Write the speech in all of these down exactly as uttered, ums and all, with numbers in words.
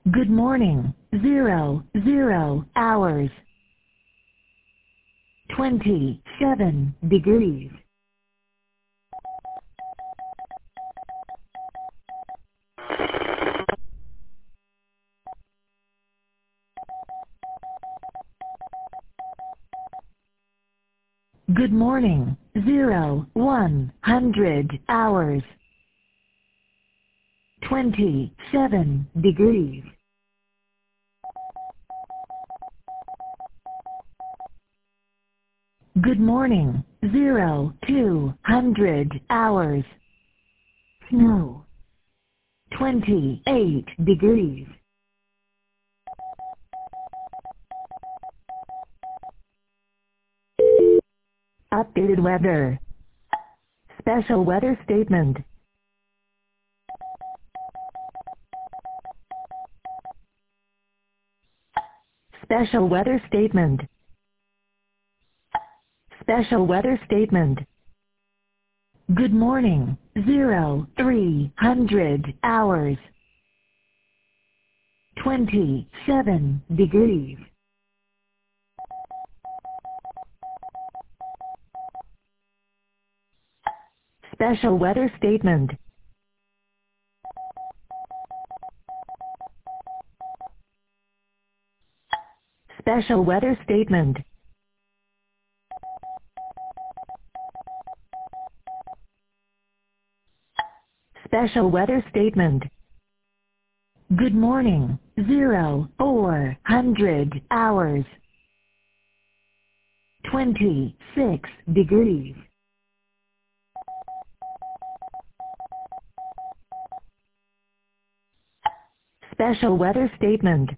Good morning. Zero, zero hours. Twenty-seven degrees. Good morning. Zero, one hundred hours. Twenty-seven degrees. Good morning. Zero, two hundred hours. Snow. Twenty-eight degrees. Updated weather. Special weather statement. Special weather statement. Special weather statement. Good morning. Zero, three hundred hours. Twenty-seven degrees. Special weather statement. Special weather statement. Special weather statement. Good morning. Zero, four hundred hours. Twenty-six degrees. Special weather statement.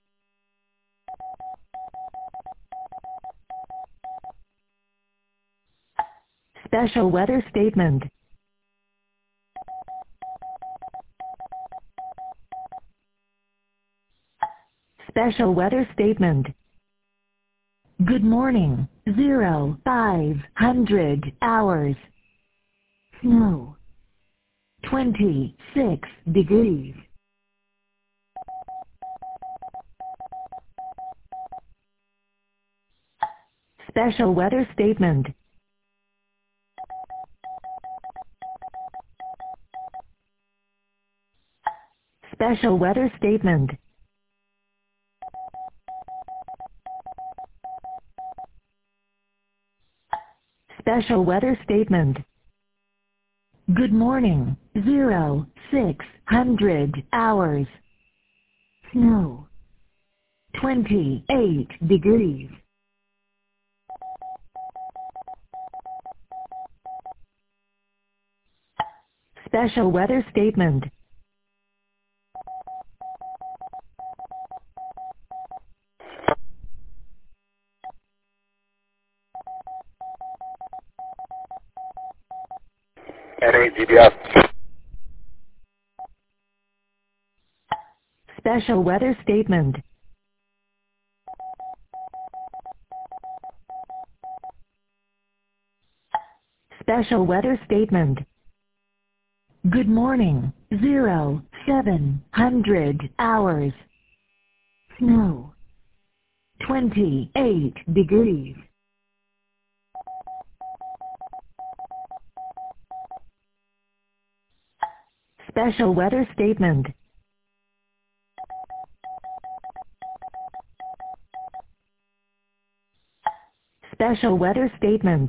Special weather statement. Special weather statement. Good morning. Zero, five hundred hours. Snow. Twenty-six degrees. Special weather statement. Special weather statement. Special weather statement. Good morning. Zero, six hundred hours. Snow. Twenty-eight degrees. Special weather statement. N A G B S. Special weather statement. Special weather statement. Good morning. Zero, seven hundred hours. Snow. Twenty-eight degrees. Special weather statement. Special weather statement.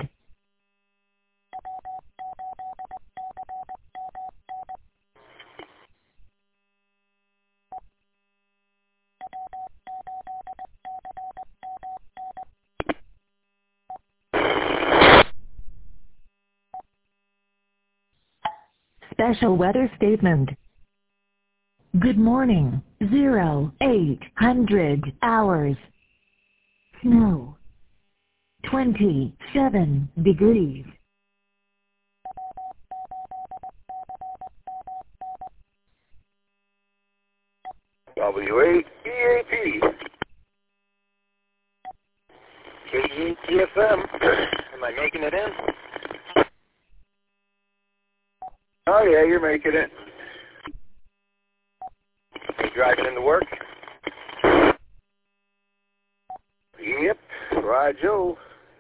Special weather statement. Good morning. Zero, eight hundred hours. Snow. Twenty-seven degrees. W eight E A P. K E T F M. Am I making it in? Oh yeah, you're making it. driving into work? Yep, Rajo.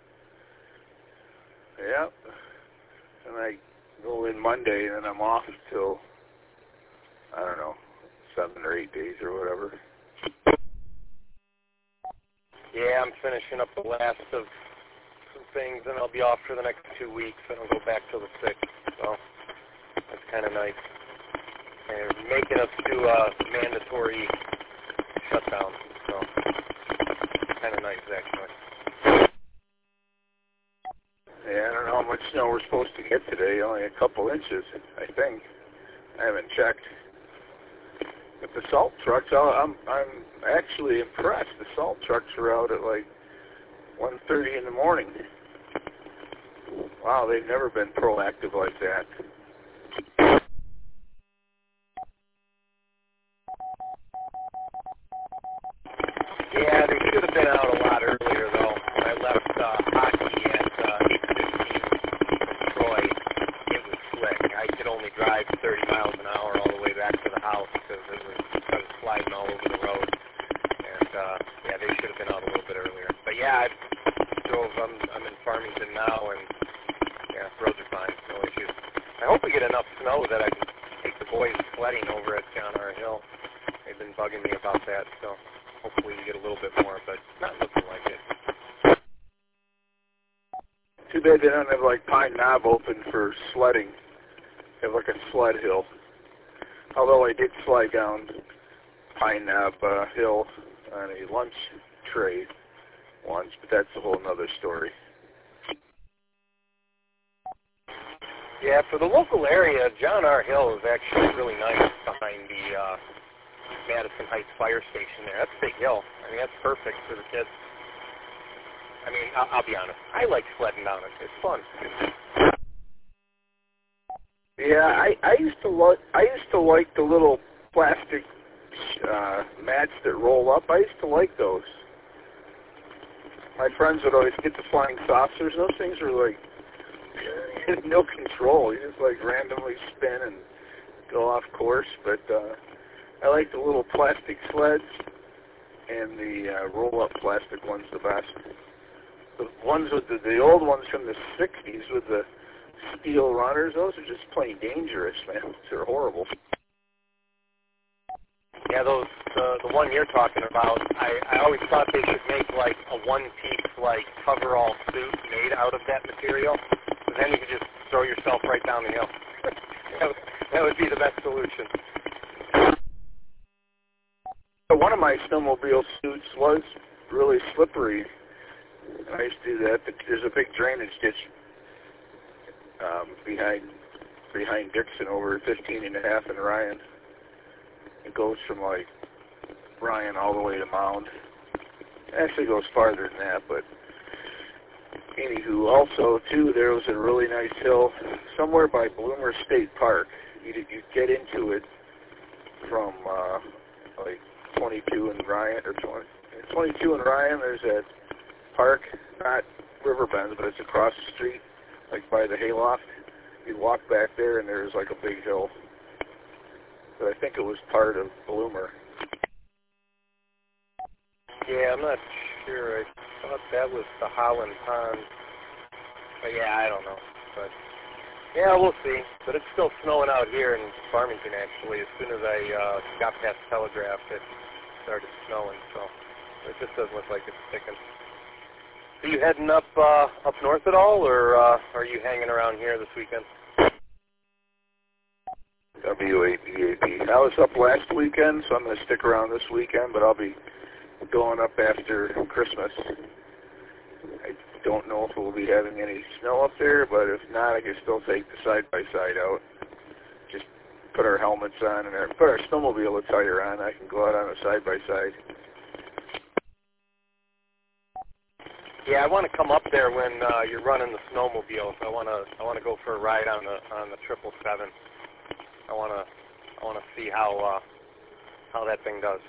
Yep. And I go in Monday, and then I'm off till, I don't know, seven or eight days or whatever. Yeah, I'm finishing up the last of some things, and I'll be off for the next two weeks. I don't go back till the sixth, so that's kind of nice. And making us do a mandatory shutdown, so kind of nice, actually. Yeah, I don't know how much snow we're supposed to get today. Only a couple inches, I think. I haven't checked. But the salt trucks, I'm I'm actually impressed. The salt trucks are out at like one thirty in the morning. Wow, they've never been proactive like that. Yeah, they should have been out a lot earlier, though. When I left uh, hockey at uh, eight fifteen from Troy, it was slick. I could only drive thirty miles an hour all the way back to the house because it was, I was sliding all over the road. And, uh, yeah, they should have been out a little bit earlier. But, yeah, I drove, I'm, I'm in Farmington now, and, yeah, roads are fine, no issues. I hope we get enough snow that I can take the boys sledding over at John R. Hill. They've been bugging me about that, so hopefully we get a little bit more, but it's not looking like it. Too bad they don't have, like, Pine Knob open for sledding. They have, like, a sled hill. Although I did slide down Pine Knob uh, Hill on a lunch tray once, but that's a whole nother story. Yeah, for the local area, John R. Hill is actually really nice behind the uh, Madison Heights Fire Station there. That's a big hill. I mean, that's perfect for the kids. I mean, I'll, I'll be honest. I like sledding down it. It's fun. Yeah, I, I used to like I used to like the little plastic uh, mats that roll up. I used to like those. My friends would always get the flying saucers. Those things were like no control. You just like randomly spin and go off course. But uh, I like the little plastic sleds and the uh, roll-up plastic ones the best. The ones with the, the old ones from the sixties with the steel runners, those are just plain dangerous, man. They're horrible. Yeah, those uh, the one you're talking about, I, I always thought they should make like a one-piece like coverall suit made out of that material. So then you could just throw yourself right down the hill. that, would, that would be the best solution. One of my snowmobile suits was really slippery. I used to do that. There's a big drainage ditch um, behind behind Dixon over fifteen and a half in Ryan. It goes from like Ryan all the way to Mound. It actually goes farther than that, but anywho, also too, there was a really nice hill somewhere by Bloomer State Park. You you get into it from uh, like twenty-two and Ryan, or twenty, twenty-two and Ryan. There's that park, not Riverbend, but it's across the street, like by the hayloft. You walk back there, and there's like a big hill. But I think it was part of Bloomer. Yeah, I'm not sure. I thought that was the Holland Pond. But yeah, I don't know. But yeah, we'll see. But it's still snowing out here in Farmington, actually. As soon as I uh, got past Telegraph, it started snowing. So it just doesn't look like it's sticking. Are you heading up uh, up north at all, or uh, are you hanging around here this weekend? W A B A P. I was up last weekend, so I'm going to stick around this weekend, but I'll be going up after Christmas. I don't know if we'll be having any snow up there, but if not, I can still take the side-by-side out. Just put our helmets on and our, put our snowmobile attire on. I can go out on a side-by-side. Yeah, I want to come up there when uh, you're running the snowmobiles. I want to I want to go for a ride on the on the triple seven. I want to I want to see how uh, how that thing does.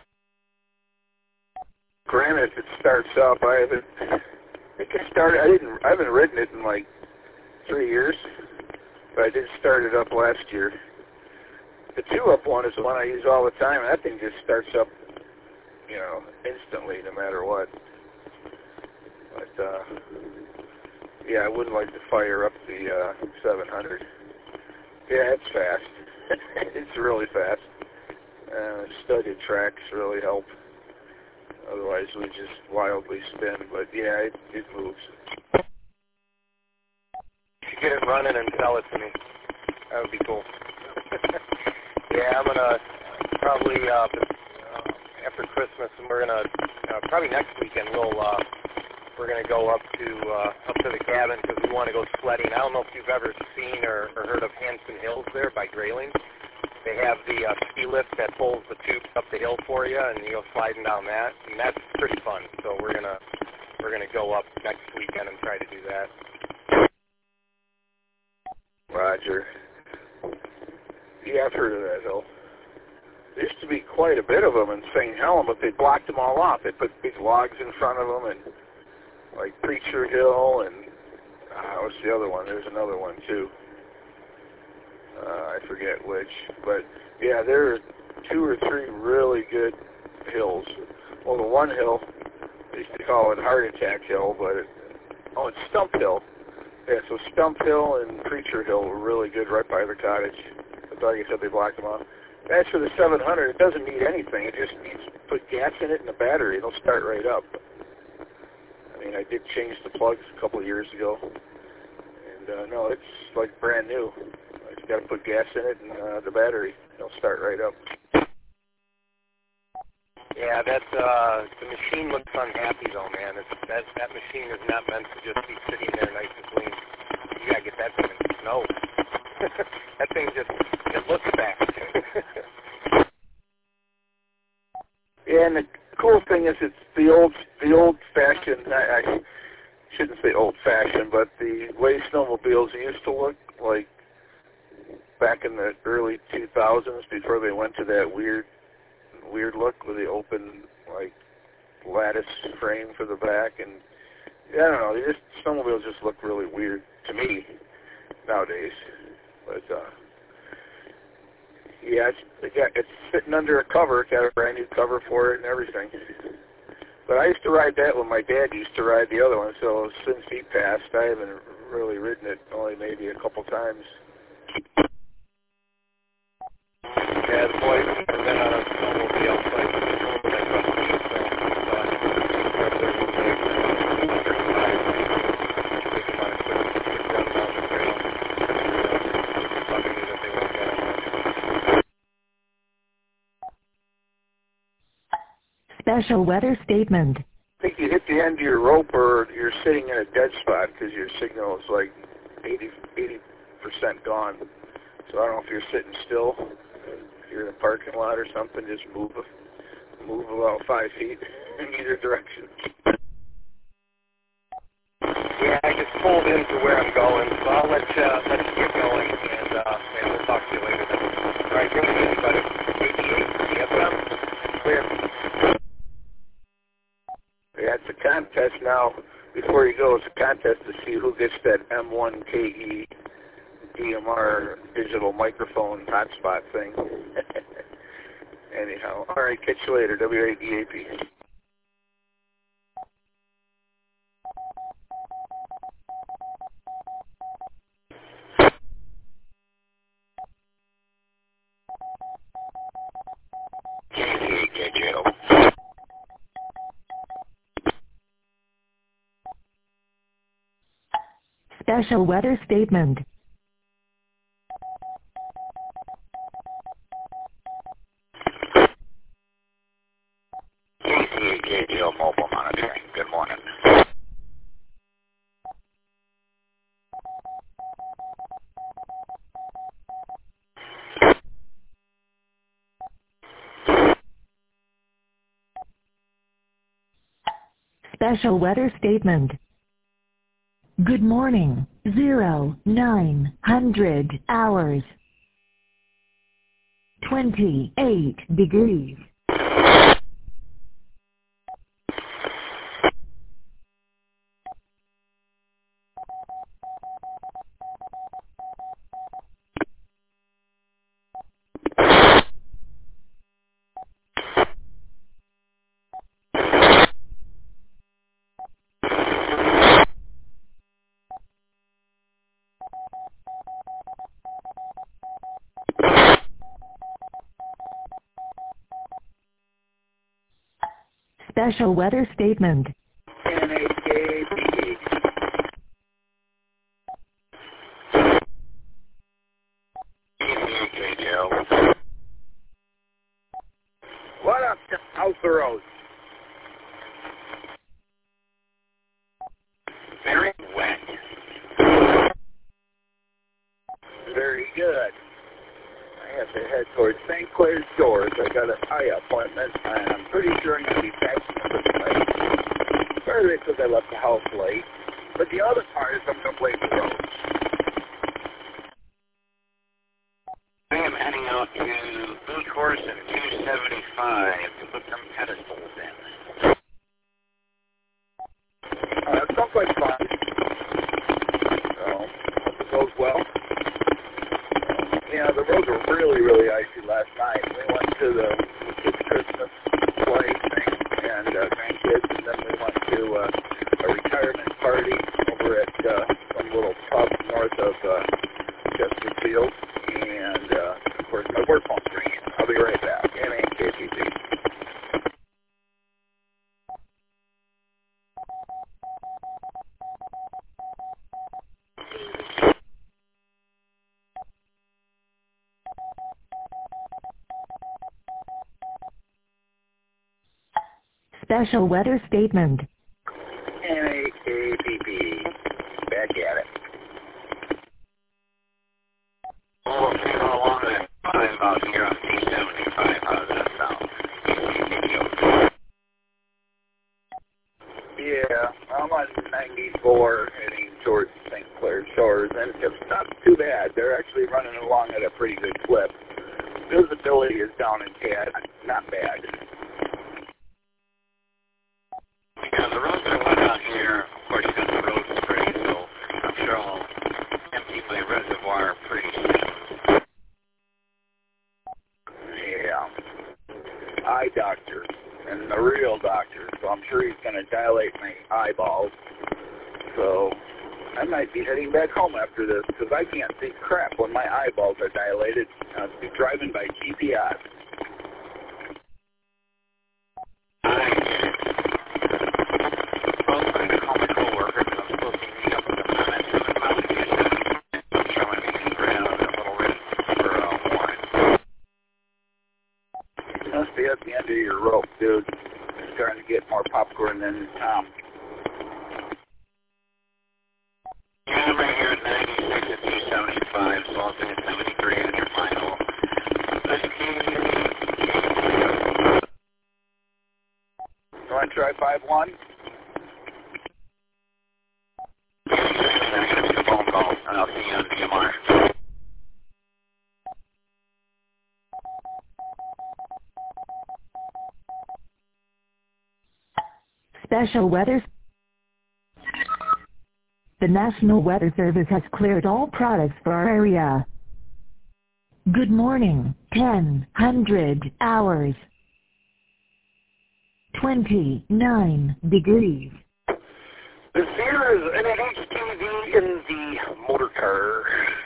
Granted, it starts up. I haven't. I think it started. I didn't. I haven't ridden it in like three years, but I did start it up last year, the two-up one is the one I use all the time, and that thing just starts up, you know, instantly, no matter what. But, uh, yeah, I would like to fire up the uh, seven hundred. Yeah, it's fast. It's really fast. Uh, studded tracks really help. Otherwise, we just wildly spin. But, yeah, it, it moves. You should get it running and sell it to me. That would be cool. Yeah, I'm going to probably, uh, uh, after Christmas, and we're going to, uh, probably next weekend, we'll, uh, we're going to go up to, uh, up to the cabin because we want to go sledding. I don't know if you've ever seen or, or heard of Hanson Hills there by Grayling. They have the uh, ski lift that pulls the tubes up the hill for you, and you go sliding down that, and that's pretty fun. So we're gonna we're gonna go up next weekend and try to do that. Roger. Yeah, I've heard of that hill. There used to be quite a bit of them in Saint Helen, but they blocked them all off. They put big logs in front of them, and like Preacher Hill, and uh, what's the other one? There's another one too. Uh, I forget which, but yeah, there are two or three really good hills. Well, the one hill, they used to call it Heart Attack Hill, but it, oh, it's Stump Hill. Yeah, so Stump Hill and Preacher Hill were really good right by the cottage. I thought you said they blocked them off. As for the seven hundred, it doesn't need anything. It just needs to put gas in it and a battery. It'll start right up. I mean, I did change the plugs a couple of years ago, and uh, no, it's like brand new. You got to put gas in it and uh, the battery. It'll start right up. Yeah, that uh, the machine looks unhappy though, man. It's, that that machine is not meant to just be sitting there nice and clean. You gotta get that thing in the snow. That thing just it looks bad. Yeah, and the cool thing is it's the old the old fashioned. I, I shouldn't say old fashioned, but the way snowmobiles used to look, like back in the early two thousands, before they went to that weird, weird look with the open, like, lattice frame for the back, and yeah, I don't know, they just, snowmobiles just look really weird to me nowadays. But uh, yeah, it's, it got, it's sitting under a cover, got a brand new cover for it and everything. But I used to ride that when my dad used to ride the other one, so since he passed, I haven't really ridden it, only maybe a couple times. Yeah, the boys have been on a snowmobile place. Special weather statement. I think you hit the end of your rope or you're sitting in a dead spot because your signal is like eighty percent gone. So I don't know if you're sitting still. If you're in a parking lot or something, just move move about five feet in either direction. Yeah, I just pulled into where I'm going, so I'll let you, let you get going, and, uh, and we'll talk to you later. All right, give me anybody. eighty-eight, F M, clear. Yeah, it's a contest now. Before you go, it's a contest to see who gets that M one K E D M R digital microphone hotspot thing. Anyhow, all right, catch you later. W A D A P. Special weather statement. K C A K G L mobile monitoring. Good morning. Special weather statement. Good morning. Zero nine hundred hours. Twenty-eight degrees. Special weather statement. N A K B B. What up? How's the road? Very wet. Very good. I have to head towards Saint Clair's Shores. I got an eye appointment, and I'm pretty sure I'm going to be patching up at the night. Part of it because I left the house late, but the other part is I'm going to blame the roads. I am heading out to Blue Course and two seventy-five to put some pedestals in. Uh, that sounds like fun. So, hope it goes well. Yeah, the roads were really, really icy last night. We went to the kids' Christmas play thing and uh, grandkids, and then we went to uh, a retirement party over at uh, some little pub north of uh, Chesterfield. And, uh, of course, my work phone's ringing. I'll be right back. N A K B B. Special weather statement. N A K B B. Back at it. Oh, see how long that drive out here on two seventy-five. How does that sound? Yeah, I'm on ninety-four heading towards Saint Clair Shores, and it's not too bad. They're actually running along at a pretty good clip. Visibility is down in Tad. Not bad. Yeah, the roads are wet out here. Of course, you got the road spray, so I'm sure I'll empty my reservoir pretty soon. Yeah. Eye doctor, and the real doctor, so I'm sure he's going to dilate my eyeballs. So I might be heading back home after this, because I can't see crap when my eyeballs are dilated. I'll be driving by G P S. Must be at the end of your rope, dude. I'm starting to get more popcorn than Tom. Yeah, I'm right here at ninety-six at two seventy-five, so I'll say seventy-three on your final. You want to try five one? I'm going to make a phone call, and I'll see you on D M R. Special weather. The National Weather Service has cleared all products for our area. Good morning. ten hundred hours. twenty-nine degrees. This here is an H T V in the motor car.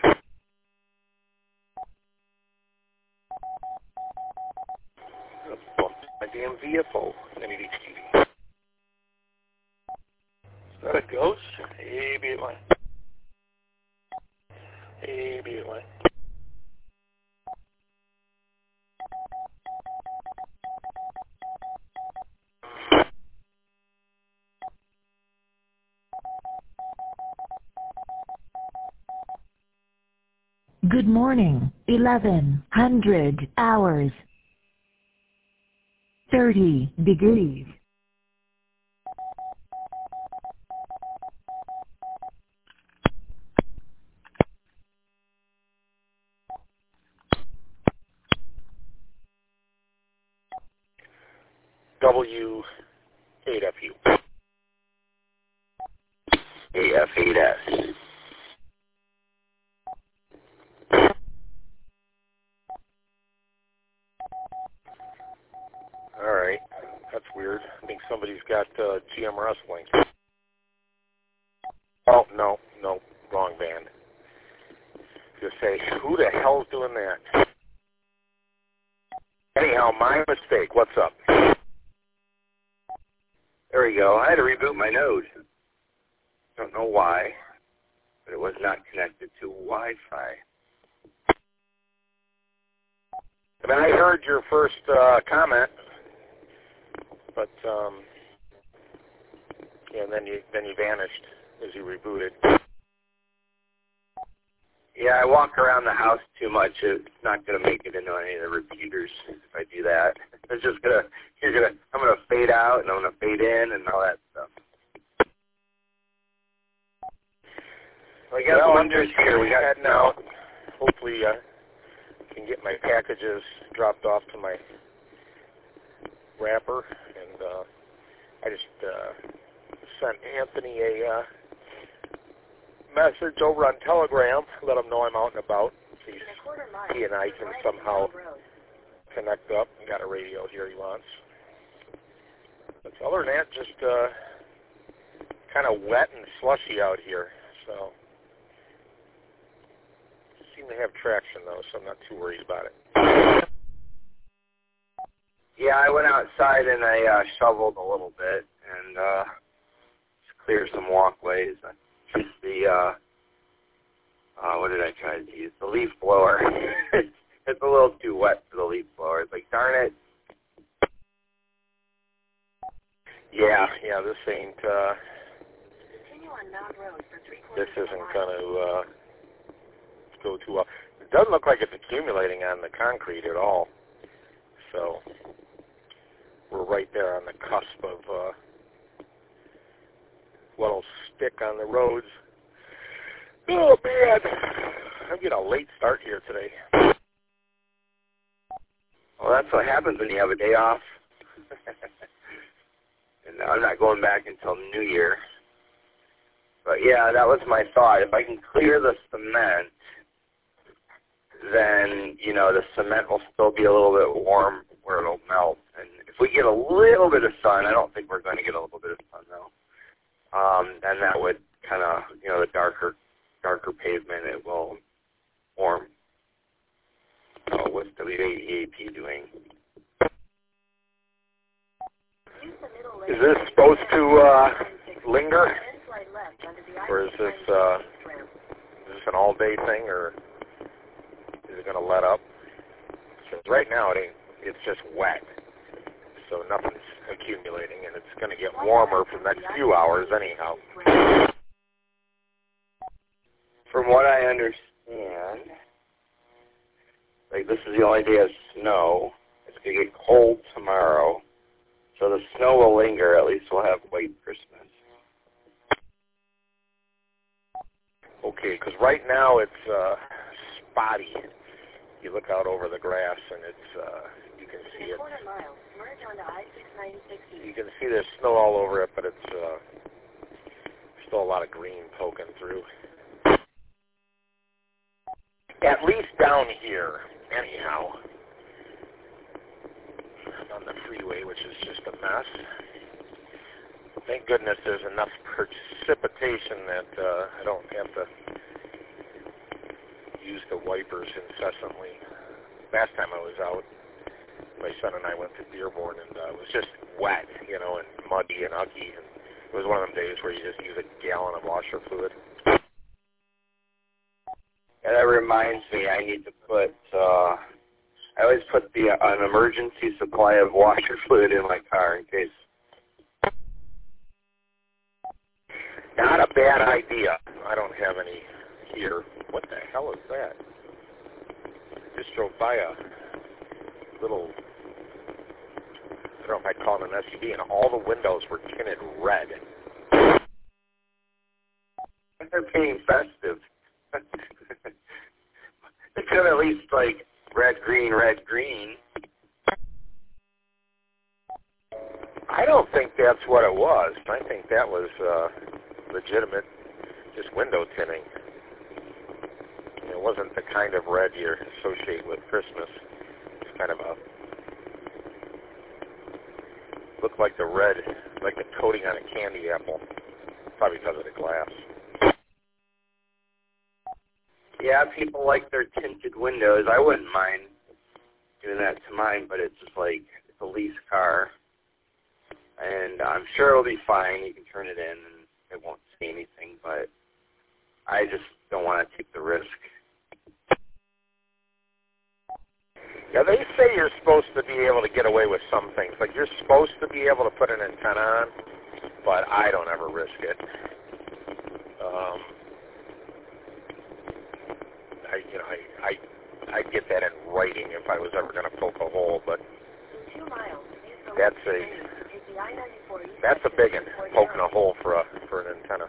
My damn V F O and an H T V. Is that a ghost? A B eight one. A B eight one. Good morning. eleven hundred hours. thirty degrees. W eight F U. A F eight S. All right, that's weird. I think somebody's got uh, G M Wrestling. Oh, no, no, wrong band. Just say, who the hell's doing that? Anyhow, my mistake. What's up? There we go. I had to reboot my node. Don't know why, but it was not connected to Wi-Fi. I mean, I heard your first uh, comment, but um, yeah, and then you then you vanished as you rebooted. Yeah, I walk around the house too much. It's not going to make it into any of the repeaters if I do that. It's just gonna, you're gonna, I'm gonna fade out and I'm gonna fade in and all that stuff. Well, I guess well, winter's here. We got heading out. Hopefully, uh, can get my packages dropped off to my wrapper, and uh, I just uh, sent Anthony a uh, message over on Telegram, let him know I'm out and about. He's, he and I can somehow connect up and got a radio here he wants. But other than that, just uh, kind of wet and slushy out here, so seem to have traction though, so I'm not too worried about it. Yeah, I went outside and I uh, shoveled a little bit and uh, just cleared some walkways. I used the, uh, uh, what did I try to use? The leaf blower. It's a little too wet for the leaf blower. It's like, darn it. Yeah, yeah, this ain't, uh, this isn't going to uh, go too well. It doesn't look like it's accumulating on the concrete at all. So we're right there on the cusp of uh, what'll stick on the roads. Oh, man. I'm getting a late start here today. Well, that's what happens when you have a day off. And I'm not going back until New Year. But, yeah, that was my thought. If I can clear the cement, then, you know, the cement will still be a little bit warm where it'll melt. And if we get a little bit of sun, I don't think we're going to get a little bit of sun, though. Um, and that would kind of, you know, the darker darker pavement, it will warm. Oh, what's W A E A P doing? Is this supposed to uh, linger? Or is this, uh, is this an all-day thing, or is it going to let up? Because right now it ain't, it's just wet, so nothing's accumulating, and it's going to get warmer for the next few hours anyhow. From what I understand, like this is the only day of snow. It's going to get cold tomorrow, so the snow will linger. At least we'll have white Christmas. Okay, because right now it's uh, spotty. You look out over the grass, and it's uh, you can see it. You can see there's snow all over it, but it's uh, still a lot of green poking through. At least down here, anyhow. I'm on the freeway, which is just a mess. Thank goodness there's enough precipitation that uh, I don't have to use the wipers incessantly. Last time I was out, my son and I went to Dearborn, and uh, it was just wet, you know, and muddy and ugly. And it was one of them days where you just use a gallon of washer fluid. And that reminds me, I need to put, uh, I always put the uh, an emergency supply of washer fluid in my car in case. Not a bad idea. I don't have any here. What the hell is that? Just drove by a little, I don't know if I'd call it an S U V, and all the windows were tinted red. They're being festive. They could at least, like, red, green, red, green. I don't think that's what it was. I think that was uh, legitimate, just window tinting. It wasn't the kind of red you associate with Christmas. It's kind of a, looked like the red, like the coating on a candy apple, probably because of the glass. Yeah, people like their tinted windows. I wouldn't mind doing that to mine, but it's just like, it's a lease car. and I'm sure it'll be fine. You can turn it in, and it won't see anything, but I just don't want to take the risk. Yeah, they say you're supposed to be able to get away with some things. Like, you're supposed to be able to put an antenna on, but I don't ever risk it. Um, I, you know, I, I, I'd get that in writing if I was ever going to poke a hole, but that's a, that's a big one, poking a hole for a, for an antenna.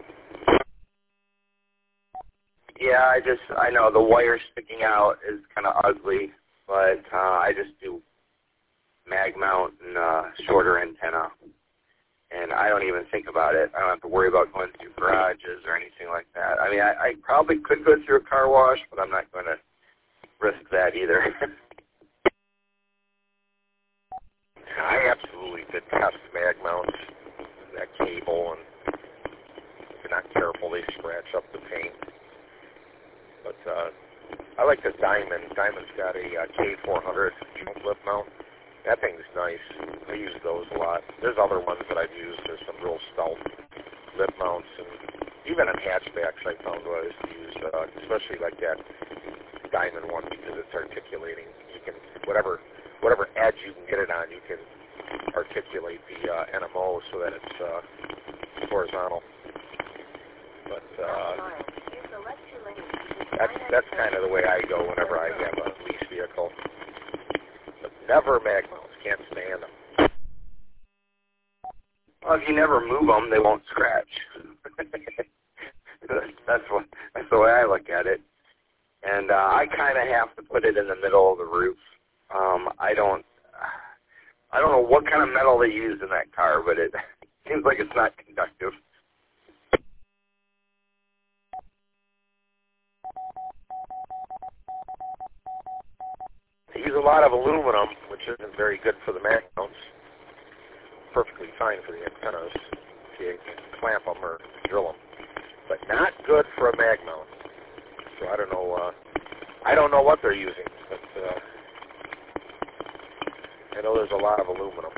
Yeah, I just, I know the wire sticking out is kind of ugly, but uh, I just do mag mount and uh, shorter antenna, and I don't even think about it. I don't have to worry about going through garages or anything like that. I mean, I, I probably could go through a car wash, but I'm not going to risk that either. I absolutely detest mag mounts, that cable, and if you're not careful, they scratch up the paint. But uh, I like the Diamond. Diamond's got a uh, K four hundred chunk lip mount. That thing's nice. I use those a lot. There's other ones that I've used. There's some real stout lip mounts, and even on hatchbacks I found what I used to use, uh, especially like that Diamond one, because it's articulating. You can, whatever whatever edge you can get it on, you can articulate the uh, N M O so that it's uh, horizontal. But uh, that's, that's kind of the way I go whenever I have a lease vehicle. But never mag mounts. Can't stand them. Well, if you never move them, they won't scratch. that's what that's the way I look at it. And uh, I kind of have to put it in the middle of the roof. Um, I don't, I don't know what kind of metal they use in that car, but it seems like it's not conductive. They use a lot of aluminum, which isn't very good for the mag mounts. Perfectly fine for the antennas if you clamp them or drill them, but not good for a mag mount. So I don't know. Uh, I don't know what they're using, but uh, I know there's a lot of aluminum.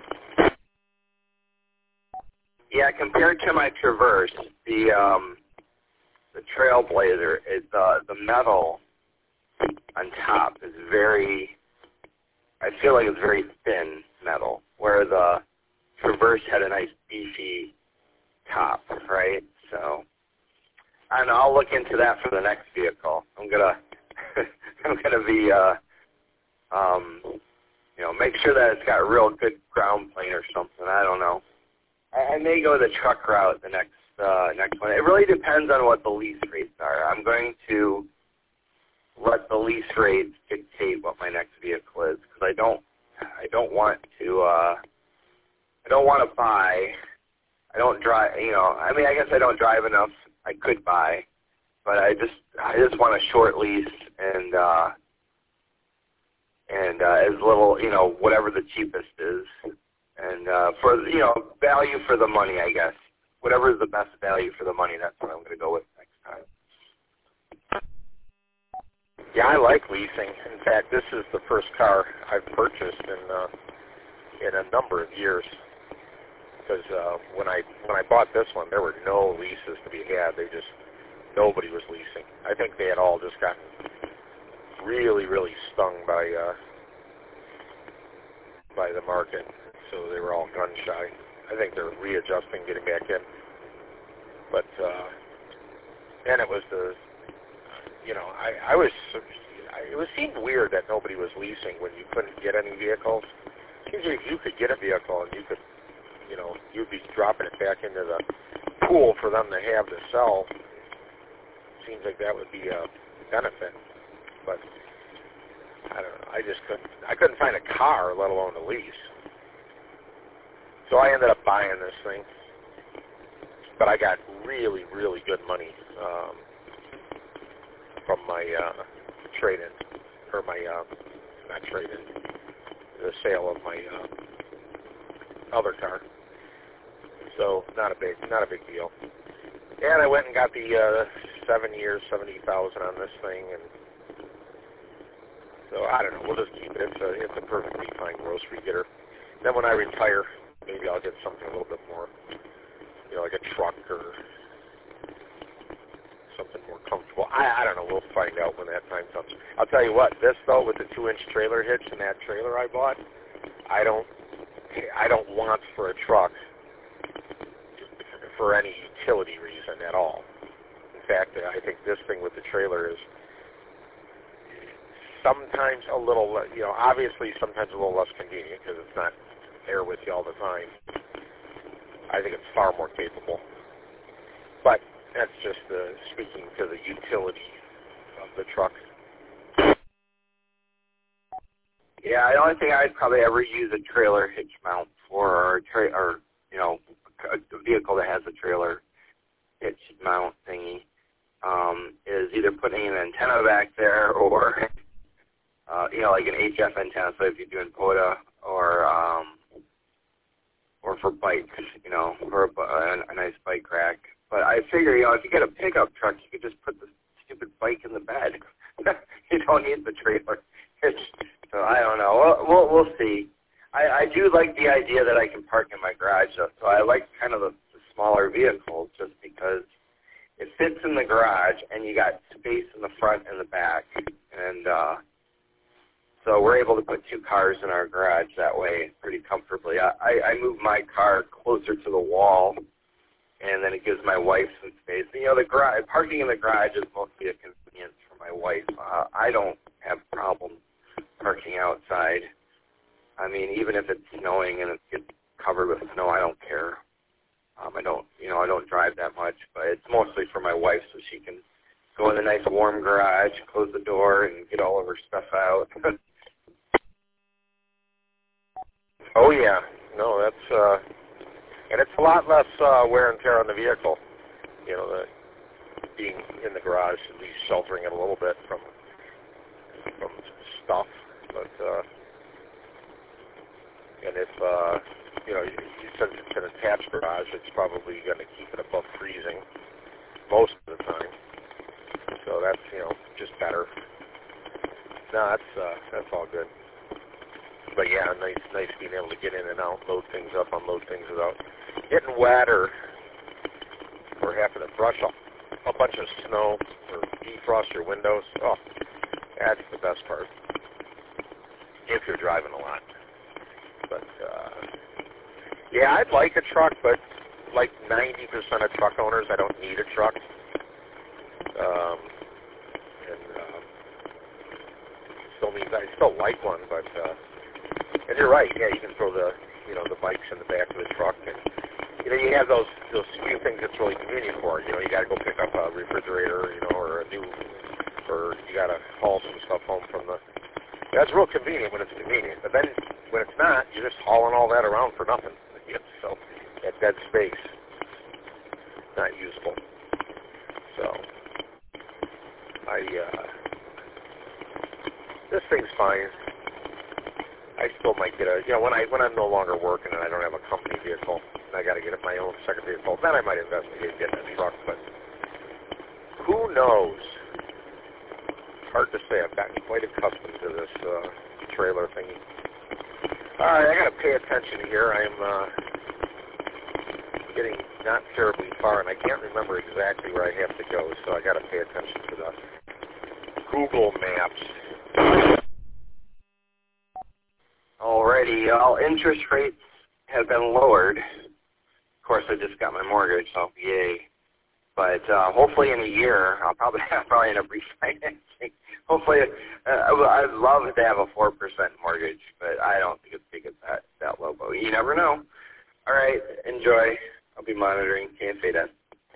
Yeah, compared to my Traverse, the um, the Trailblazer, is uh, the metal on top is very. I feel like it's very thin metal, where the Traverse had a nice beefy top, right? So, and I'll look into that for the next vehicle. I'm gonna, I'm gonna be, uh, um, you know, make sure that it's got real good ground plane or something. I don't know. I, I may go the truck route the next, uh, next one. It really depends on what the lease rates are. I'm going to let the lease rates dictate what my next vehicle is, because I don't, I don't want to, uh, I don't want to buy. I don't drive. You know, I mean, I guess I don't drive enough. I could buy, but I just, I just want a short lease and, uh, and uh, as little, you know, whatever the cheapest is, and uh, for you know, value for the money, I guess. Whatever is the best value for the money, that's what I'm going to go with next time. Yeah, I like leasing. In fact, this is the first car I've purchased in uh, in a number of years. Because uh, when I when I bought this one, there were no leases to be had. They just nobody was leasing. I think they had all just gotten really, really stung by uh, by the market, so they were all gun shy. I think they're readjusting, getting back in. But uh, and it was the you know, I, I was, it was seemed weird that nobody was leasing when you couldn't get any vehicles. Seems like you could get a vehicle and you could, you know, you'd be dropping it back into the pool for them to have to sell. Seems like that would be a benefit, but I don't know. I just couldn't, I couldn't find a car, let alone a lease. So I ended up buying this thing, but I got really, really good money. Um, from my uh, trade-in, or my, uh, not trade-in, the sale of my uh, other car. So not a big, not a big deal. And I went and got the uh, seven years, seventy thousand on this thing, and so I don't know. We'll just keep it. It's a, it's a perfectly fine grocery getter. Then when I retire, maybe I'll get something a little bit more, you know, like a truck or something more comfortable. I, I don't know. We'll find out when that time comes. I'll tell you what. This though, with the two-inch trailer hitch and that trailer I bought, I don't, I don't want for a truck for any utility reason at all. In fact, I think this thing with the trailer is sometimes a little, you know, obviously sometimes a little less convenient because it's not there with you all the time. I think it's far more capable. But that's just uh, speaking to the utility of the truck. Yeah, the only thing I'd probably ever use a trailer hitch mount for, or, tra- or you know, a vehicle that has a trailer hitch mount thingy, um, is either putting an antenna back there or, uh, you know, like an H F antenna, so if you're doing POTA, or um, or for bikes, you know, for a, a nice bike rack. But I figure, you know, if you get a pickup truck, you could just put the stupid bike in the bed. You don't need the trailer hitch. So I don't know. We'll, we'll, we'll see. I, I do like the idea that I can park in my garage, though. So I like kind of the, the smaller vehicles just because it fits in the garage and you got space in the front and the back. And uh, so we're able to put two cars in our garage that way pretty comfortably. I, I, I move my car closer to the wall, and then it gives my wife some space. And, you know, the garage, parking in the garage is mostly a convenience for my wife. Uh, I don't have problems parking outside. I mean, even if it's snowing and it gets covered with snow, I don't care. Um, I don't, you know, I don't drive that much, but it's mostly for my wife so she can go in the nice warm garage, close the door, and get all of her stuff out. Oh yeah, no, that's uh, and it's a lot less uh, wear and tear on the vehicle. You know, the being in the garage, at least sheltering it a little bit from from stuff, but. Uh, And if, uh, you know, since it's an attached garage, it's probably going to keep it above freezing most of the time. So that's, you know, just better. No, that's uh, that's all good. But yeah, nice, nice being able to get in and out, load things up, unload things without getting wet or or having to brush up a bunch of snow or defrost your windows. Oh, that's the best part. If you're driving a lot. But, uh, yeah, I'd like a truck, but like ninety percent of truck owners, I don't need a truck. Um, and uh, still need, I still like one, but, uh, and you're right, yeah, you can throw the, you know, the bikes in the back of the truck. And, you know, you have those, those few things that's really convenient for you. You know, you got to go pick up a refrigerator, you know, or a new, or you got to haul some stuff home from the, that's real convenient when it's convenient. But then when it's not, you're just hauling all that around for nothing. So that dead space, not usable. So I, uh, this thing's fine. I still might get a, you know, when I when I'm no longer working and I don't have a company vehicle, and I got to get my own second vehicle, then I might investigate getting a truck. But who knows? Hard to say. I've gotten quite accustomed to this uh, trailer thingy. All right, I got to pay attention here. I'm uh, getting not terribly far, and I can't remember exactly where I have to go, so I got to pay attention to the Google Maps. Alrighty, all interest rates have been lowered. Of course, I just got my mortgage, so yay. But uh, hopefully in a year, I'll probably, I'll probably end up refinancing. Hopefully, uh, I'd love to have a four percent mortgage, but I don't think it's big as that, that low. But you never know. All right, enjoy. I'll be monitoring K F A then.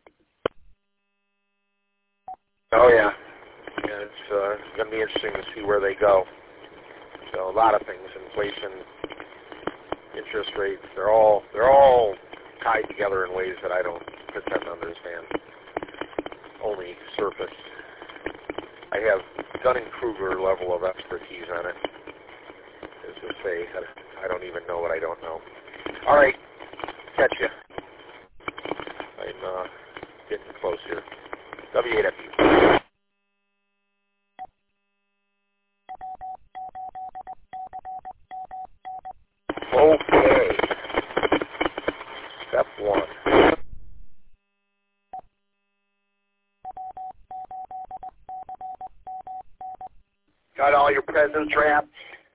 Oh, yeah. Yeah, it's uh, going to be interesting to see where they go. So a lot of things, inflation, interest rates, they're all they're all tied together in ways that I don't pretend to understand. Only surface. I have Dunning-Kruger level of expertise on it. As to say, I don't even know what I don't know. All right, catch you. I'm uh, getting close here. W eight F U. Okay. presents wrapped?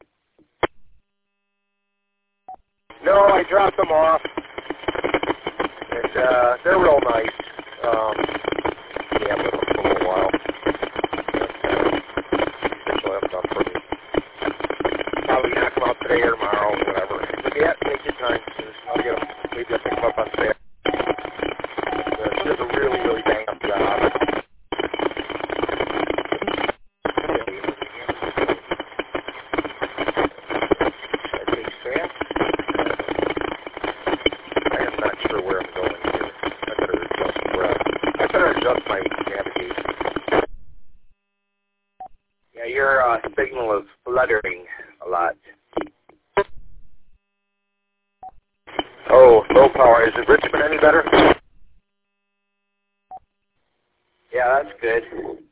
No, I dropped them off, and uh, they're real nice. Um, yeah, with them for a little while. That's what I've done for me. Probably knock them out today or tomorrow, or whatever. But yeah, take your time. I'll get them. Maybe I'll pick them up on sale. It does a really, really bang up job. Signal is fluttering a lot. Oh, low power. Is it Richmond any better? Yeah, that's good.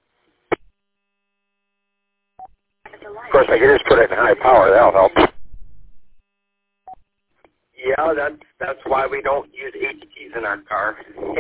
Of course, I can just put it in high power. That'll help. Yeah, that's that's why we don't use H Ts in our car.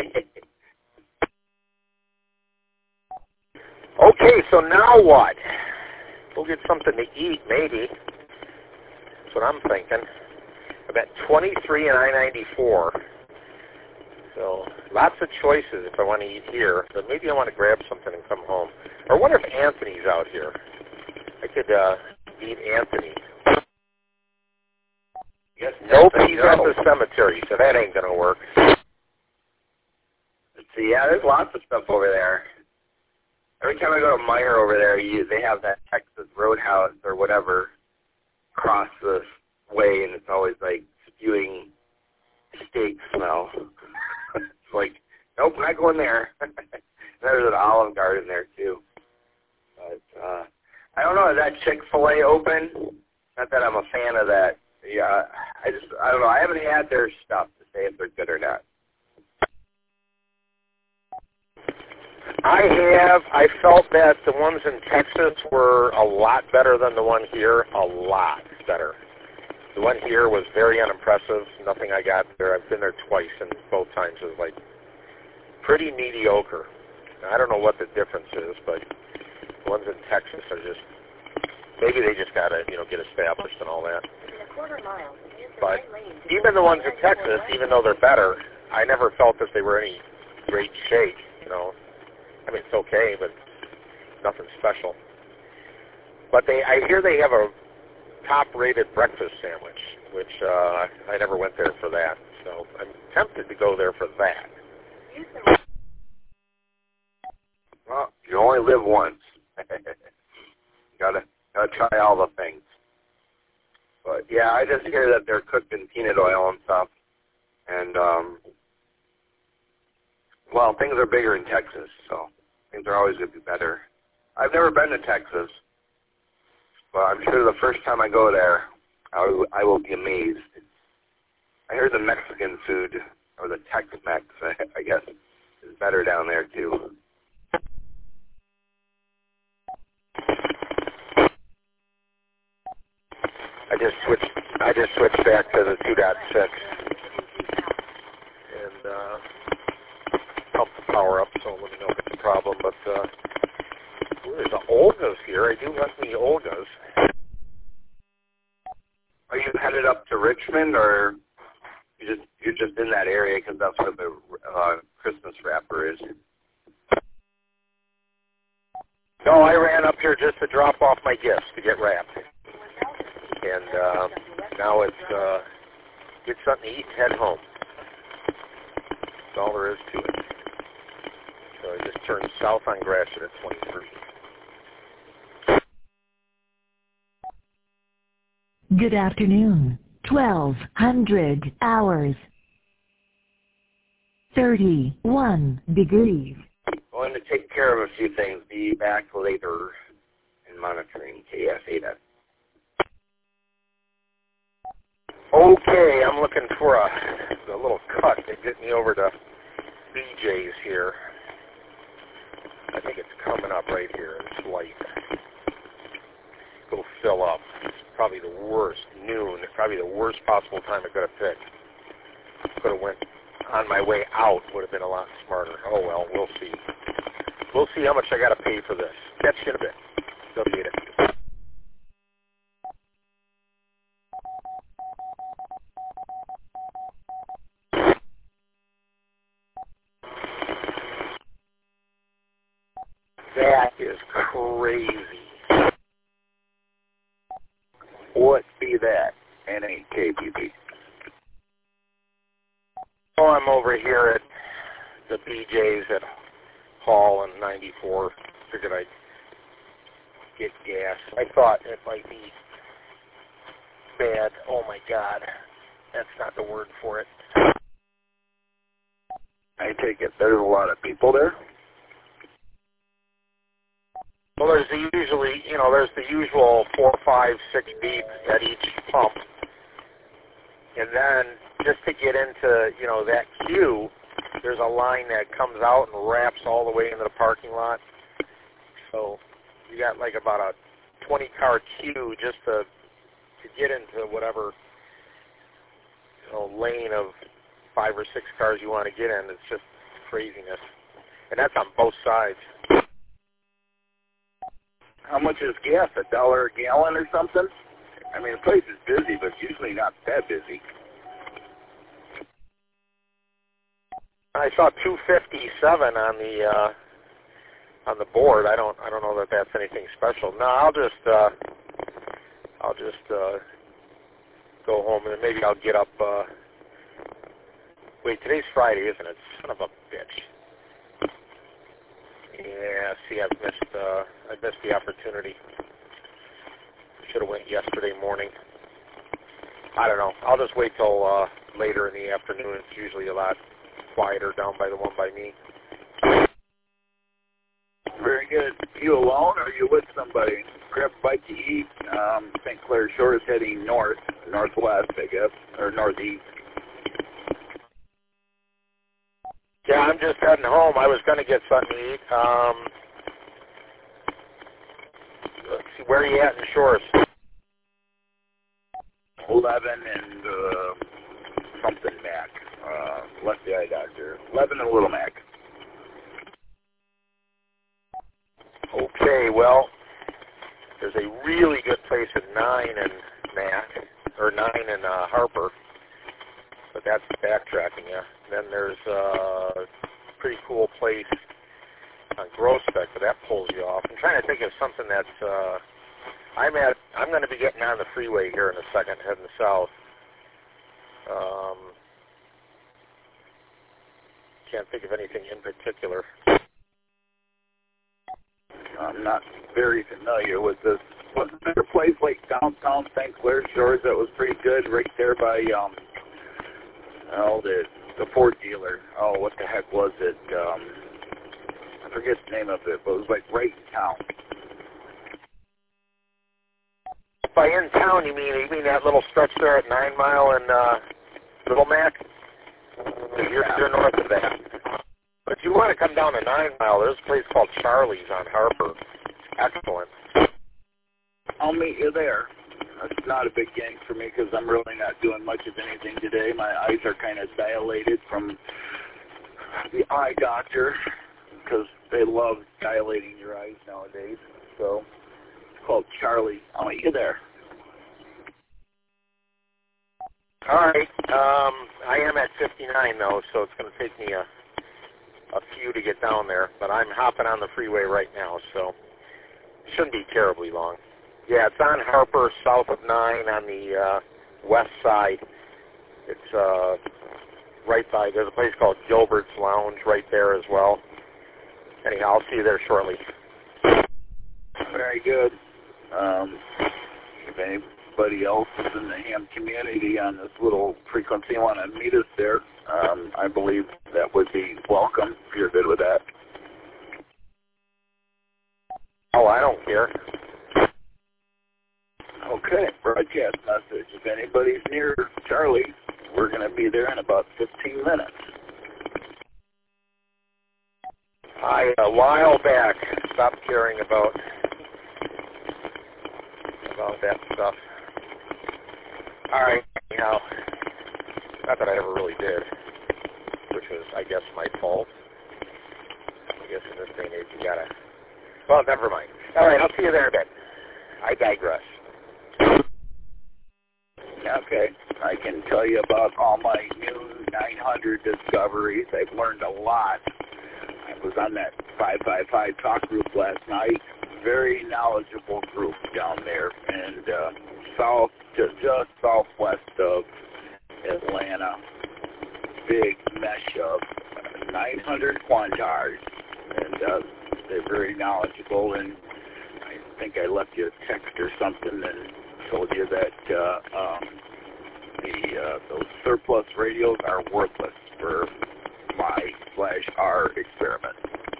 Okay, so now what? We'll get something to eat, maybe. That's what I'm thinking. I'm at twenty-three and I ninety-four. So lots of choices if I want to eat here. But maybe I want to grab something and come home. Or what if Anthony's out here? I could uh, eat Anthony. Yes, nope, he's at the cemetery, so that ain't going to work. Let's see, yeah, there's lots of stuff over there. Every time I go to Meyer over there, you, they have that Texas Roadhouse or whatever across the way, and it's always like spewing steak smell. It's like, nope, not going there. There's an Olive Garden there too. But uh, I don't know, is that Chick-fil-A open? Not that I'm a fan of that. Yeah, I just, I don't know. I haven't had their stuff to say if they're good or not. I have. I felt that the ones in Texas were a lot better than the one here. A lot better. The one here was very unimpressive. Nothing I got there. I've been there twice, and both times it was like pretty mediocre. I don't know what the difference is, but the ones in Texas are just, maybe they just got to, you know, get established and all that. But even the ones in Texas, even though they're better, I never felt that they were any great shape, you know. I mean, it's okay, but nothing special. But they, I hear they have a top-rated breakfast sandwich, which uh, I never went there for that. So I'm tempted to go there for that. Well, you only live once. gotta gotta try all the things. But yeah, I just hear that they're cooked in peanut oil and stuff. And um, well, things are bigger in Texas, so things are always going to be better. I've never been to Texas, but I'm sure the first time I go there, I will, I will be amazed. I heard the Mexican food, or the Tex-Mex, I guess, is better down there too. I just switched. I just switched back to the two point six, and uh, helped the power up. So let me know if it's a problem. But uh, ooh, there's the Olga's here. I do want the Olga's. Are you headed up to Richmond, or you just you're just in that area because that's where the uh, Christmas wrapper is? No, I ran up here just to drop off my gifts to get wrapped. And uh, now it's uh, get something to eat and head home. That's all there is to it. So I just turned south on Gratiot at twenty-three. Good afternoon. twelve hundred hours. thirty-one degrees. Going to take care of a few things. Be back later in monitoring K F eight S. Okay, I'm looking for a, a little cut to get me over to B J's here. I think it's coming up right here. It's light. It'll fill up. It's probably the worst. Noon. Probably the worst possible time I could have picked. Could have went on my way out. Would have been a lot smarter. Oh well, we'll see. We'll see how much I got to pay for this. Catch you in a bit. W eight F U. crazy. What be that? N A K B B. Oh, I'm over here at the B J's at Hall and ninety-four. Figured I'd get gas. I thought it might be bad. Oh my God, that's not the word for it. I take it there's a lot of people there. Well, there's the usually, you know, there's the usual four, five, six beeps at each pump, and then just to get into, you know, that queue, there's a line that comes out and wraps all the way into the parking lot. So you got like about a twenty car queue just to to get into whatever, you know, lane of five or six cars you want to get in. It's just craziness, and that's on both sides. How much is gas? A dollar a gallon or something? I mean, the place is busy, but it's usually not that busy. I saw two fifty-seven on the uh, on the board. I don't I don't know that that's anything special. No, I'll just uh, I'll just uh, go home and maybe I'll get up. Uh, wait, today's Friday, isn't it? Son of a bitch. Yeah, see, I've missed uh, I missed the opportunity. Should have went yesterday morning. I don't know. I'll just wait till uh, later in the afternoon. It's usually a lot quieter down by the one by me. Very good. You alone, or are you with somebody? Grab a bite to eat. Um, Saint Clair Shore is heading north, northwest, I guess, or northeast. Yeah, I'm just heading home. I was going to get something to eat. Um, let's see, where are you at in Shores? eleven and uh, something Mac. Uh, left the eye doctor. eleven and Little Mac. Okay, well, there's a really good place at nine and Mac, or nine and uh, Harper, but that's backtracking you. Then there's a pretty cool place on Grospec, but that pulls you off. I'm trying to think of something that's, uh, I'm at, I'm going to be getting on the freeway here in a second, heading south. Um, can't think of anything in particular. I'm not very familiar with this. Wasn't there a place like downtown Saint Clair Shores that was pretty good right there by, um, oh, the the Ford dealer? Oh, what the heck was it? Um, I forget the name of it, but it was like right in town. By in town, you mean you mean that little stretch there at Nine Mile and uh, Little Mac? You're, you're north of that. But if you want to come down to Nine Mile, there's a place called Charlie's on Harper. Excellent. I'll meet you there. It's not a big gang for me because I'm really not doing much of anything today. My eyes are kind of dilated from the eye doctor because they love dilating your eyes nowadays. So it's called Charlie. I'll meet you there. All right. Um, I am at fifty-nine, though, so it's going to take me a, a few to get down there. But I'm hopping on the freeway right now, so shouldn't be terribly long. Yeah, it's on Harper, south of nine on the uh, west side. It's uh, right by, there's a place called Gilbert's Lounge right there as well. Anyhow, I'll see you there shortly. Very good. Um, if anybody else is in the ham community on this little frequency want to meet us there, um, I believe that would be welcome if you're good with that. Oh, I don't care. Okay, broadcast message. If anybody's near Charlie, we're going to be there in about fifteen minutes. I, a while back, stopped caring about about that stuff. All right, anyhow, not that I ever really did, which was, I guess, my fault. I guess in this day and age, you gotta, well, never mind. All right, I'll see you there a bit. I digress. Okay, I can tell you about all my new nine hundred discoveries. I've learned a lot. I was on that five five five talk group last night. very knowledgeable group down there, and uh, south, just, just southwest of Atlanta, big mesh of nine hundred Quantars, and uh, they're very knowledgeable, and I think I left you a text or something and told you that uh, um, the uh, those surplus radios are worthless for my slash our experiment.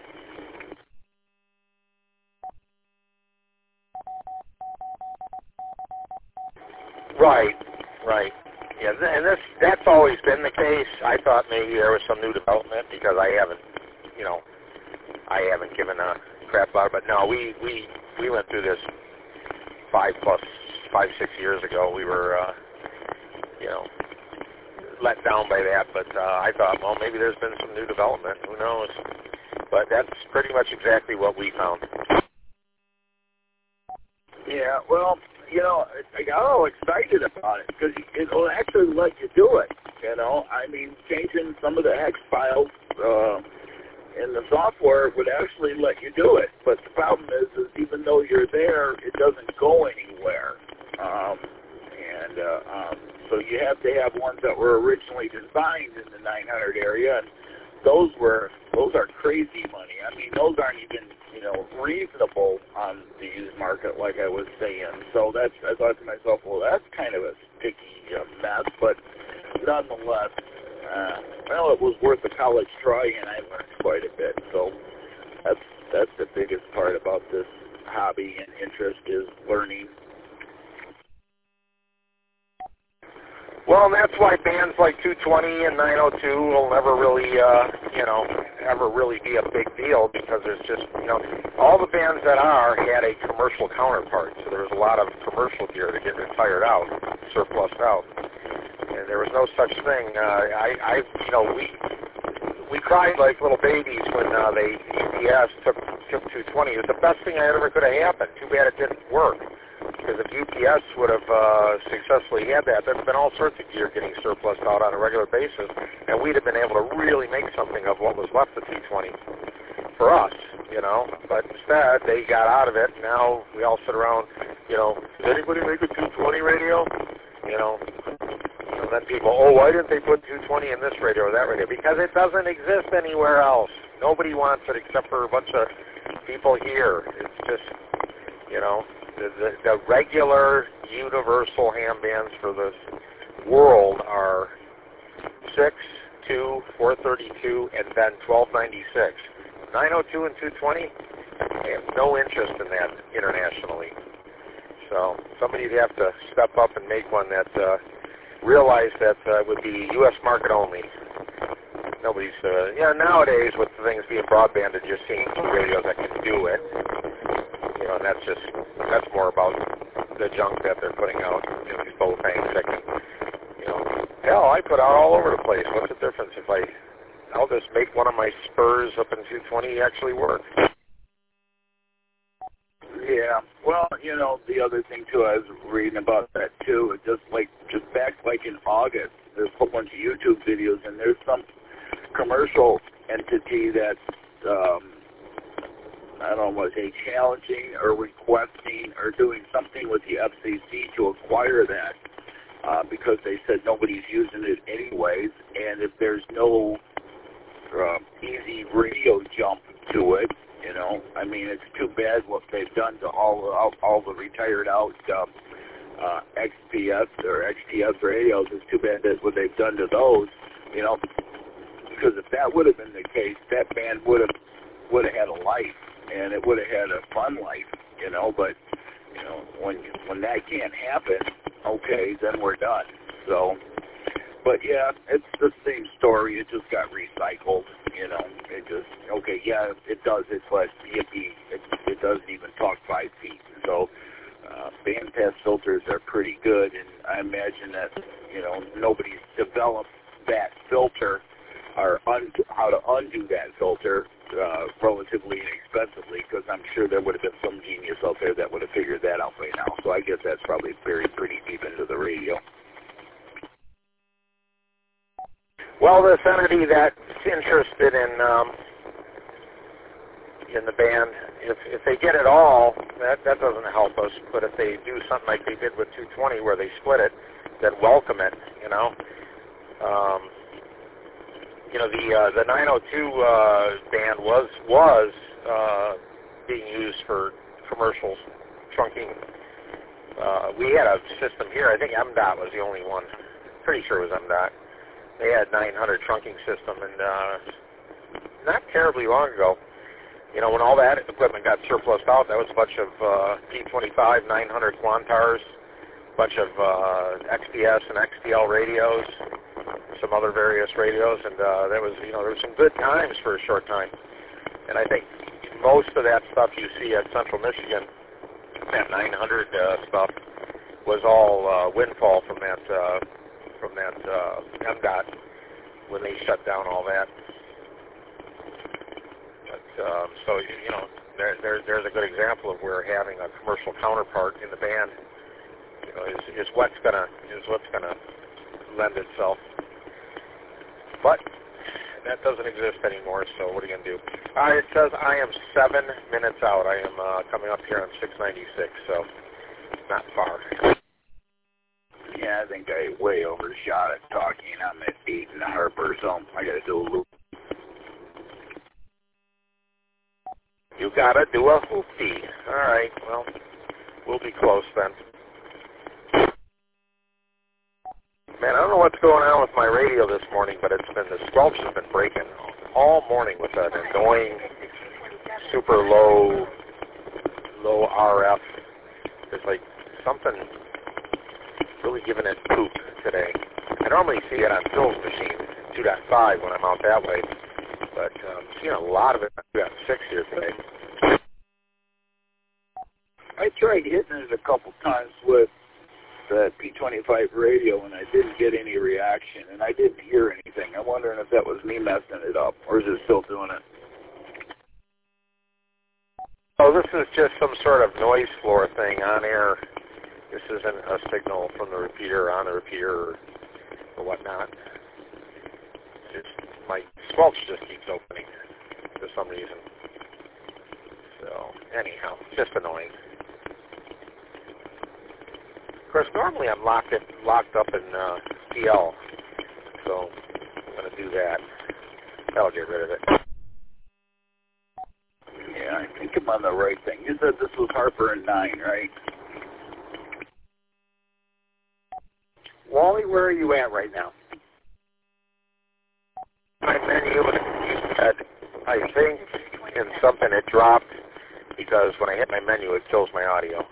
Right, right. Yeah, and this that's always been the case. I thought maybe there was some new development because I haven't, you know, I haven't given a crap about it. But no, we we we went through this five plus five six years ago. We were, uh, you know, let down by that. But uh, I thought, well, maybe there's been some new development. Who knows? But that's pretty much exactly what we found. Yeah, well, you know, I got all excited about it because it'll actually let you do it, you know. I mean, changing some of the hex files uh, in the software would actually let you do it. But the problem is, is even though you're there, it doesn't go anywhere. Um, and uh, um, so you have to have ones that were originally designed in the nine hundred area, and those were, those are crazy money. I mean, those aren't even, you know, reasonable on the used market, like I was saying. So that's, I thought to myself, well, that's kind of a sticky uh, mess, but nonetheless, uh, well, it was worth a college try, and I learned quite a bit. So that's that's the biggest part about this hobby and interest is learning. Well, and that's why bands like two twenty and nine oh two will never really, uh, you know, ever really be a big deal because there's just, you know, all the bands that are had a commercial counterpart. So there was a lot of commercial gear to get retired out, surplused out. And there was no such thing. Uh, I, I, you know, we we cried like little babies when uh, they U P S took took two twenty. It was the best thing that ever could have happened. Too bad it didn't work. Because if U P S would have uh, successfully had that, there's been all sorts of gear getting surplus out on a regular basis, and we'd have been able to really make something of what was left of two twenty for us, you know. But instead, they got out of it. Now we all sit around, you know, does anybody make a two twenty radio? You know, and then people, oh, why didn't they put two twenty in this radio or that radio? Because it doesn't exist anywhere else. Nobody wants it except for a bunch of people here. It's just, you know. The, the, the regular universal ham bands for this world are six, two, four thirty-two, and then twelve ninety-six. nine oh two and two twenty, I have no interest in that internationally. So somebody'd have to step up and make one that uh, realized that uh, would be U S market only. Nobody's, uh, yeah, nowadays with the things being broadbanded, you're seeing radios that can do it. You know, and that's just, that's more about the junk that they're putting out, you know, these bow things that can, you know, hell, I put out all over the place. What's the difference if I, I'll just make one of my spurs up in two twenty actually work. Yeah, well, you know, the other thing, too, I was reading about that, too, it just like, just back like in August, there's a whole bunch of YouTube videos, and there's some commercial entity that's, um, I don't know, was they challenging or requesting or doing something with the F C C to acquire that uh, because they said nobody's using it anyways, and if there's no uh, easy radio jump to it, you know, I mean, it's too bad what they've done to all all, all the retired out um, uh, X P S or X T S radios. It's too bad that what they've done to those, you know, because if that would have been the case, that band would have would have had a life. And it would have had a fun life, you know, but, you know, when when that can't happen, okay, then we're done. So, but yeah, it's the same story. It just got recycled, you know. It just, okay, yeah, it does it, but yippee, it, it doesn't even talk five feet. So, uh, bandpass filters are pretty good, and I imagine that, you know, nobody's developed that filter or un- how to undo that filter uh, relatively inexpensively, because I'm sure there would have been some genius out there that would have figured that out by now. So I guess that's probably buried pretty deep into the radio. Well, this entity that's interested in um, in the band. If if they get it all, that that doesn't help us. But if they do something like they did with two twenty, where they split it, then welcome it. You know, um, you know the uh, the nine oh two uh, band was was uh, being used for commercials, trunking. Uh, we had a system here. I think M DOT was the only one. Pretty sure it was M DOT. They had nine hundred trunking system, and uh, not terribly long ago, you know, when all that equipment got surplused out, that was a bunch of uh, P twenty-five nine hundred Quantars, a bunch of uh, X P S and X P L radios, some other various radios, and uh, that was, you know, there were some good times for a short time. And I think most of that stuff you see at Central Michigan, that nine hundred uh, stuff, was all uh, windfall from that uh, from that uh, M DOT when they shut down all that. But um, so you know, there, there there's a good example of where having a commercial counterpart in the band, you know, is, is what's gonna is what's gonna lend itself. But that doesn't exist anymore. So what are you gonna do? Uh, it says I am seven minutes out. I am uh, coming up here on six ninety-six, so not far. Yeah, I think I way overshot it talking. I'm at eight in the Harper, so I got to do a loop. You got to do a hoopty. All right, well, we'll be close then. Man, I don't know what's going on with my radio this morning, but it's been, the squelch has been breaking all morning with that annoying, super low, low R F. It's like something really giving it poop today. I normally see it on Phil's machine, two point five, when I'm out that way, but um, I'm seeing a lot of it on two point six here today. I tried hitting it a couple times with the P twenty-five radio, and I didn't get any reaction, and I didn't hear anything. I'm wondering if that was me messing it up, or is it still doing it? Oh, this is just some sort of noise floor thing on air. This isn't a signal from the repeater on the repeater or, or whatnot. It's, my squelch just keeps opening for some reason. So, anyhow, just annoying. Of course, normally I'm locked in, locked up in uh, P L, so I'm going to do that. That'll get rid of it. Yeah, I think I'm on the right thing. You said this was Harper and nine, right? Wally, where are you at right now? My menu had, I think, in something it dropped because when I hit my menu, it kills my audio.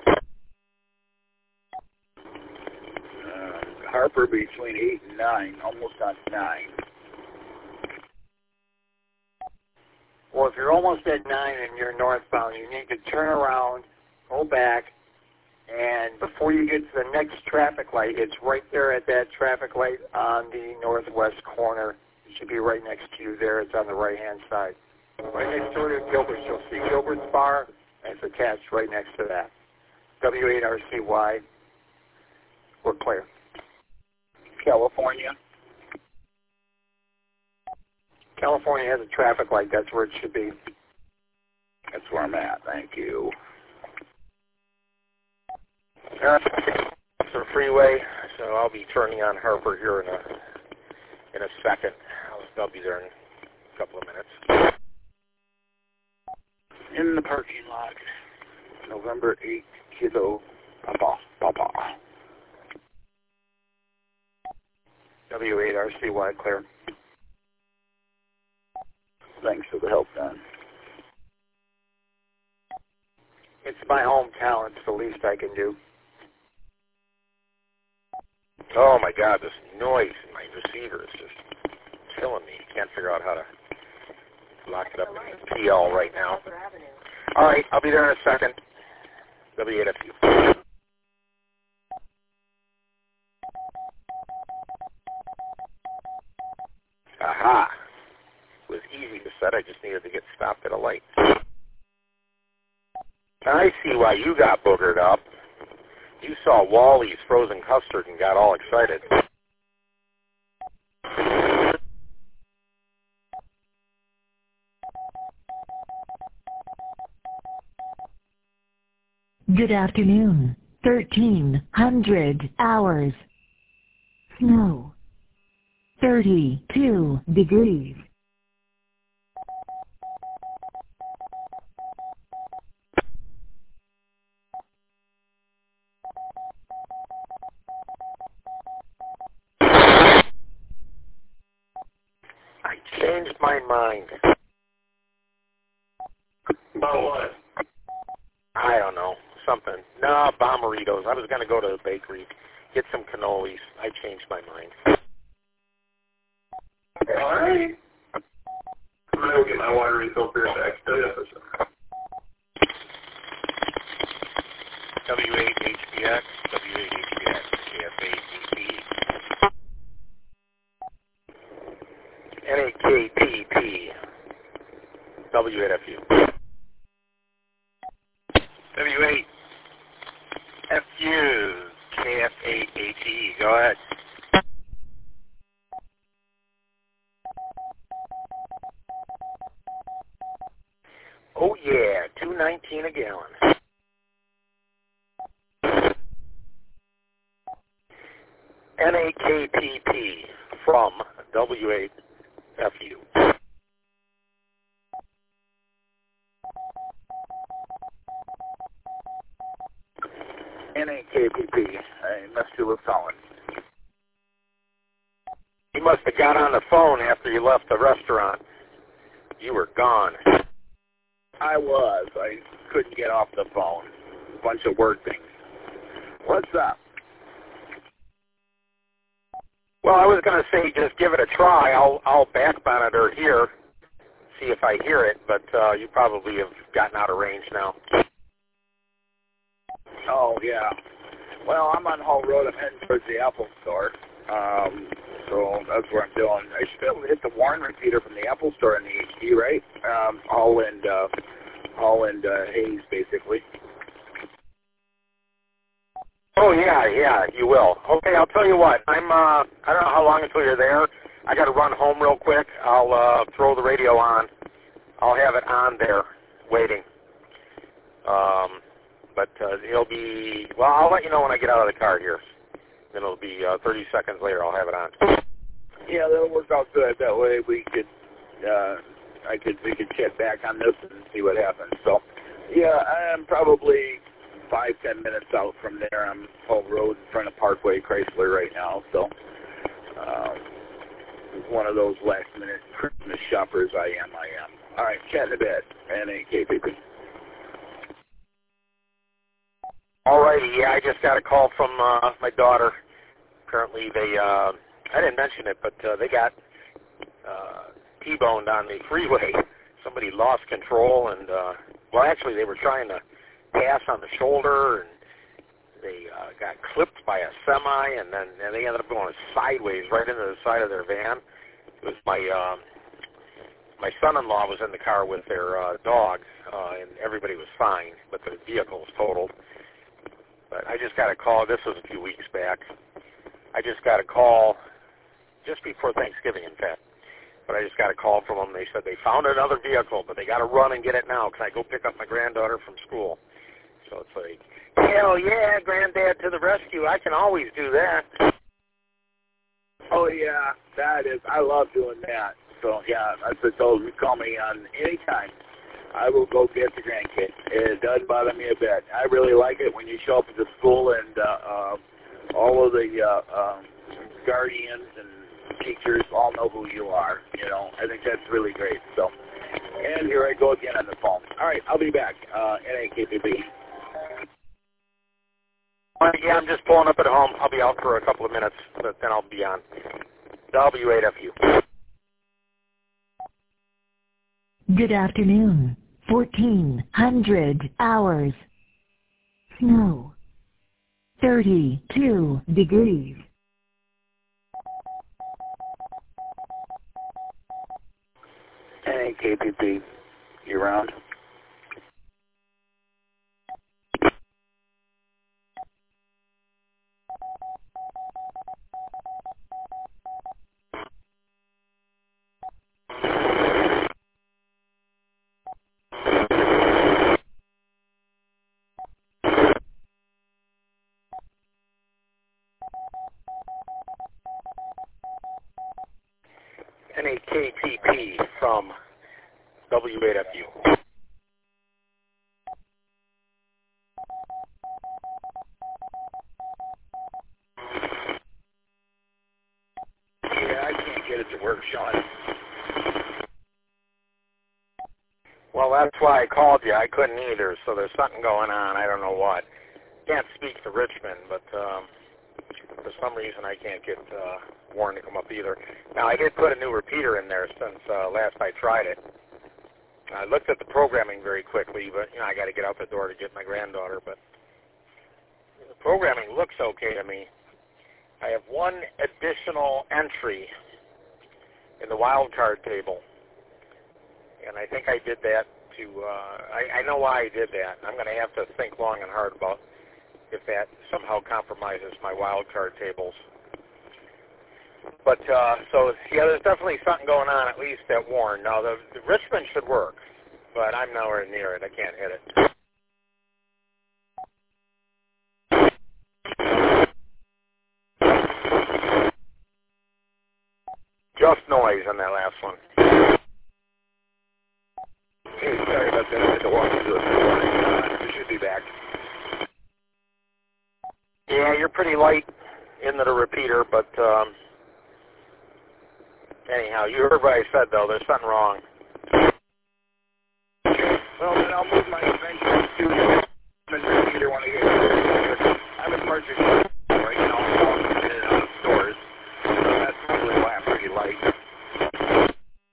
Uh, Harper between eight and nine, almost on nine. Well, if you're almost at nine and you're northbound, you need to turn around, go back, and before you get to the next traffic light, it's right there at that traffic light on the northwest corner. It should be right next to you there. It's on the right-hand side. Right next door to Gilbert's. You'll see Gilbert's Bar, and it's attached right next to that. W eight R C Y. We're clear. California. California has a traffic light. That's where it should be. That's where I'm at. Thank you. Uh, it's a freeway, so I'll be turning on Harper here in a in a second. I'll, I'll be there in a couple of minutes. In the parking lot, November eighth, kiddo, papa, papa. W eight R C Y, clear. Thanks for the help, Don. It's my hometown. It's the least I can do. Oh my God, this noise in my receiver is just killing me. Can't figure out how to lock it up in P L right now. All right, I'll be there in a second. W eight F U. Aha. It was easy to set. I just needed to get stopped at a light. I see why you got boogered up. You saw Wally's frozen custard and got all excited. Good afternoon. thirteen hundred hours. Snow. thirty-two degrees. I changed my mind. About what? I don't know. Something. Nah, Bomberitos. I was going to go to the bakery, get some cannolis. I changed my mind. All right. I'm going to go get my water refill for your back. Tell you for sure. W eight H B X, W eight H B X, K F A T P. N A K P P. W eight F U. W eight F U. K F A H E. Go ahead. Oh yeah, two nineteen a gallon. N A K P P from W eight F U. N A K P P. I must you with Colin. You must have got on the phone after you left the restaurant. You were gone. I was. I couldn't get off the phone. A bunch of word things. What's up? Well, I was going to say just give it a try. I'll I'll back monitor here, see if I hear it, but uh, you probably have gotten out of range now. Oh, yeah. Well, I'm on Hall Road. I'm heading towards the Apple Store. Um, so that's where I'm doing. I should be able to hit the Warren repeater from the Apple Store in the H D, right? Um, Hall and, uh, Hall and uh, Hayes, basically. Oh, yeah, yeah, you will. Okay, I'll tell you what. I'm, uh, I don't know how long until you're there. I got to run home real quick. I'll uh, throw the radio on. I'll have it on there waiting. Um, but uh, it'll be, well, I'll let you know when I get out of the car here. Then it'll be uh, thirty seconds later. I'll have it on. Yeah, that'll work out good. That way we could, uh, I could, we could check back on this and see what happens. So, yeah, I'm probably five, ten minutes out from there. I'm Hall Road in front of Parkway Chrysler right now. So, um, one of those last minute Christmas shoppers I am, I am. All right, chat in a bit. N A K P P. All righty, yeah, I just got a call from uh, my daughter. Apparently they, uh, I didn't mention it, but uh, they got uh, T-boned on the freeway. Somebody lost control and, uh, well, actually they were trying to pass on the shoulder and they uh, got clipped by a semi and then and they ended up going sideways right into the side of their van. It was my, um, my son-in-law was in the car with their uh, dog uh, and everybody was fine, but the vehicle was totaled. But I just got a call, this was a few weeks back, I just got a call just before Thanksgiving, in fact. But I just got a call from them. They said they found another vehicle, but they got to run and get it now. Can I go pick up my granddaughter from school? So it's like, hell yeah, Granddad to the rescue. I can always do that. Oh, yeah, that is, I love doing that. So, yeah, as I told you, call me on any time. I will go get the grandkids. It doesn't bother me a bit. I really like it when you show up at the school and uh, uh, all of the uh, um, guardians and teachers all know who you are. You know, I think that's really great. So, and here I go again on the phone. All right, I'll be back. Uh, N A K P P. Uh, yeah, I'm just pulling up at home. I'll be out for a couple of minutes, but then I'll be on. W eight F U. Good afternoon. fourteen hundred hours. Snow. thirty-two degrees. N A K P P. You around? N A K P P from W eight F U. Yeah, I can't get it to work, Sean. Well, that's why I called you. I couldn't either, so there's something going on. I don't know what. Can't speak to Richmond, but um, for some reason I can't get uh, Warren to come up either. Now, I did put a new repeater in there since uh, last I tried it. I looked at the programming very quickly, but, you know, I got to get out the door to get my granddaughter, but the programming looks okay to me. I have one additional entry in the wildcard table, and I think I did that to, uh, I, I know why I did that. I'm going to have to think long and hard about if that somehow compromises my wildcard tables. But, uh, so, yeah, there's definitely something going on, at least at Warren. Now, the, the Richmond should work, but I'm nowhere near it. I can't hit it. Just noise on that last one. Hey, sorry about that. I had to walk into the morning. Uh, we should be back. Yeah, you're pretty light into the repeater, but um, anyhow, you heard what I said, though. There's something wrong. Well, then I'll move my invention studio and repeater when I get here. I'm in Partridge right now. I'm walking in and out of stores. So that's probably why I'm pretty light.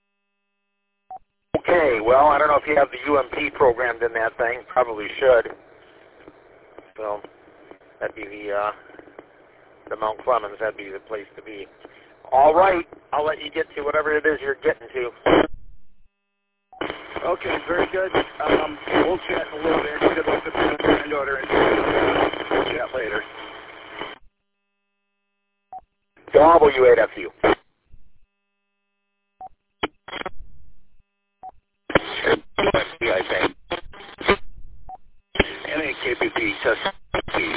Okay, well, I don't know if you have the U M P programmed in that thing. Probably should. So that'd be the, uh, the Mount Clemens. That'd be the place to be. All right, I'll let you get to whatever it is you're getting to. Okay, very good. Um, we'll chat in a little bit. Good luck with my granddaughter, and we'll chat later. W eight F U. I think. N A K P P, test P.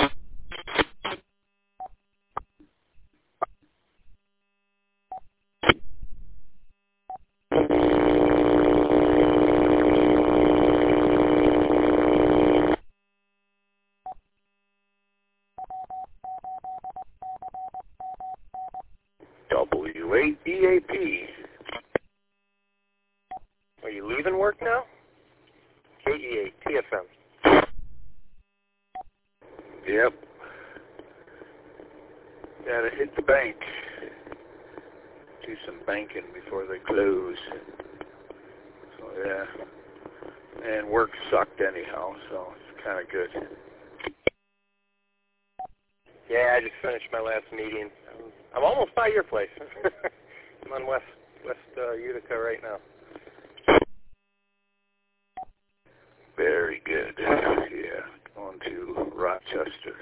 W eight E A P. Are you leaving work now? K E eight, T F M. Yep. Gotta hit the bank. Do some banking before they close. So, yeah. And work sucked anyhow, so it's kind of good. Yeah, I just finished my last meeting. I'm, I'm almost by your place. I'm on West West uh, Utica right now. Very good. Yeah, going to Rochester.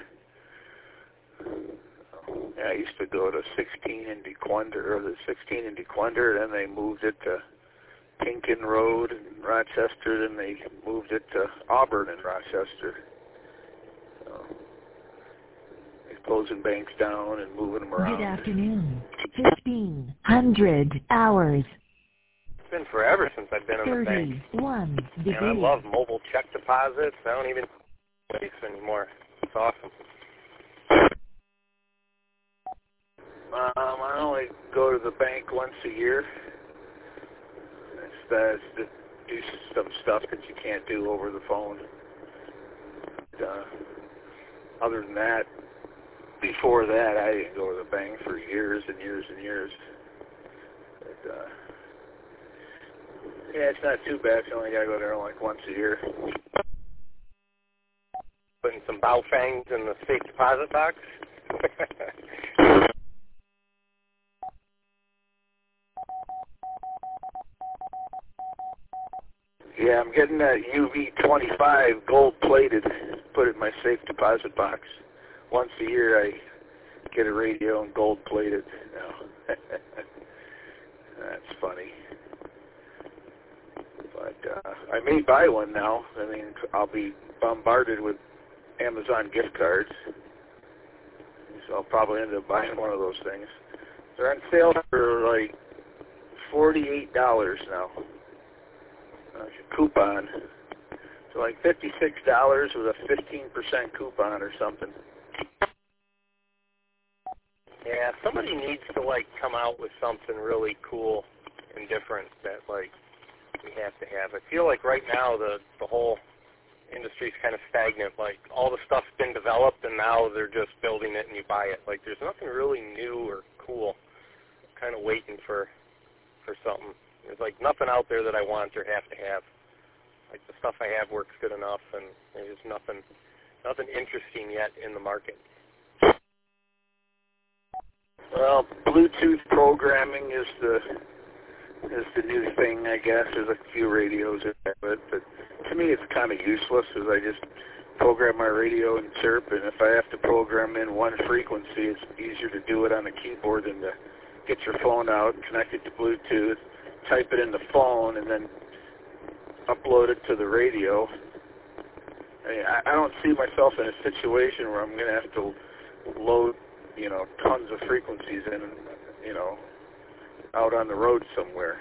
Yeah, I used to go to sixteen in DeQuinder, or the sixteen in DeQuinder, then they moved it to Pinkin Road in Rochester, then they moved it to Auburn in Rochester. So, they're closing banks down and moving them around. Good afternoon. fifteen hundred hours. It's been forever since I've been in the bank. thirty-one degrees. And I love mobile check deposits. I don't even place anymore. It's awesome. Um, I only go to the bank once a year. That's, that's to do some stuff that you can't do over the phone. Uh, other than that, before that, I didn't go to the bank for years and years and years. But, uh, yeah, it's not too bad. You only got to go there like once a year. Putting some Baofangs in the safe deposit box. Yeah, I'm getting that U V twenty-five gold-plated, put it in my safe deposit box. Once a year I get a radio and gold-plated. No. That's funny. But uh, I may buy one now. I mean, I'll be bombarded with Amazon gift cards. So I'll probably end up buying one of those things. They're on sale for like forty-eight dollars now. Uh, coupon. So like fifty-six dollars with a fifteen percent coupon or something. Yeah, somebody needs to, like, come out with something really cool and different that, like, we have to have. I feel like right now the, the whole industry's kind of stagnant. Like, all the stuff's been developed, and now they're just building it and you buy it. Like, there's nothing really new or cool. I'm kind of waiting for for something. There's, like, nothing out there that I want or have to have. Like, the stuff I have works good enough, and there's nothing, nothing interesting yet in the market. Well, Bluetooth programming is the is the new thing, I guess. There's a few radios that have it, but to me it's kind of useless, as I just program my radio and chirp, and if I have to program in one frequency, it's easier to do it on the keyboard than to get your phone out, connect it to Bluetooth, type it in the phone, and then upload it to the radio. I mean, I, I don't see myself in a situation where I'm going to have to load, you know, tons of frequencies in, you know, out on the road somewhere.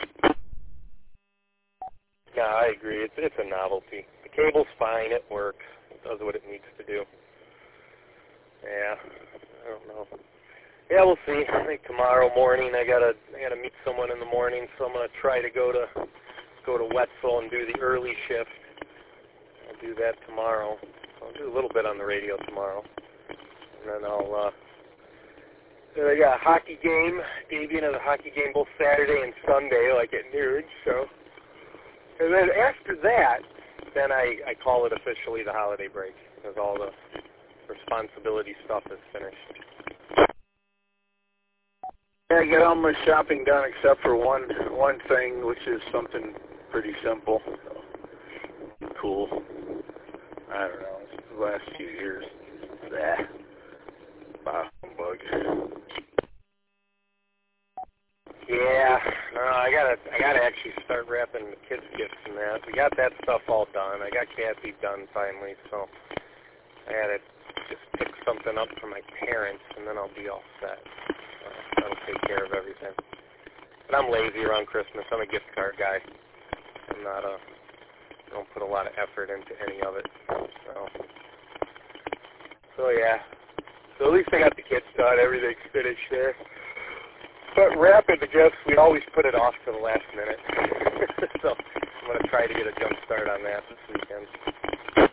Yeah, I agree. It's it's a novelty. The cable's fine. It works. It does what it needs to do. Yeah, I don't know. Yeah, we'll see. I think tomorrow morning I gotta I gotta meet someone in the morning, so I'm gonna try to go to go to Wetzel and do the early shift. I'll do that tomorrow. I'll do a little bit on the radio tomorrow, and then I'll. Uh, then I got a hockey game, debuting of the hockey game both Saturday and Sunday, like at noon. So, and then after that, then I I call it officially the holiday break, because all the responsibility stuff is finished. Yeah, I got all my shopping done except for one one thing, which is something pretty simple. So, cool. I don't know. It's the last few years. Bah. Bah, humbug. Yeah, no, I gotta, I gotta actually start wrapping the kids' gifts and that. We got that stuff all done. I got Kathy done finally, so I gotta just pick something up for my parents, and then I'll be all set. Uh, that'll take care of everything. But I'm lazy around Christmas. I'm a gift card guy. I'm not a, I don't put a lot of effort into any of it. So, so yeah. So at least I got the kids done. Everything's finished there. But wrapping the gifts, we always put it off to the last minute. So I'm going to try to get a jump start on that this weekend.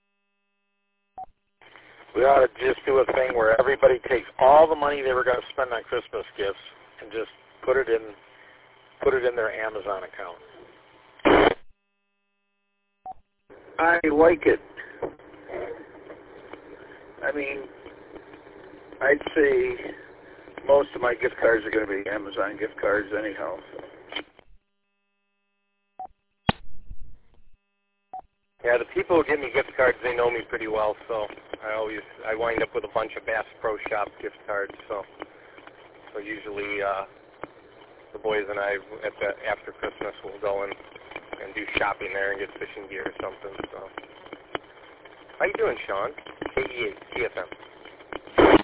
We ought to just do a thing where everybody takes all the money they were going to spend on Christmas gifts and just put it in, put it in their Amazon account. I like it. I mean, I'd say most of my gift cards are going to be Amazon gift cards anyhow. Yeah, the people who give me gift cards, they know me pretty well, so I always I wind up with a bunch of Bass Pro Shop gift cards. So, so usually uh, the boys and I at the after Christmas will go and and do shopping there and get fishing gear or something. So, how you doing, Sean? K E eight T F M.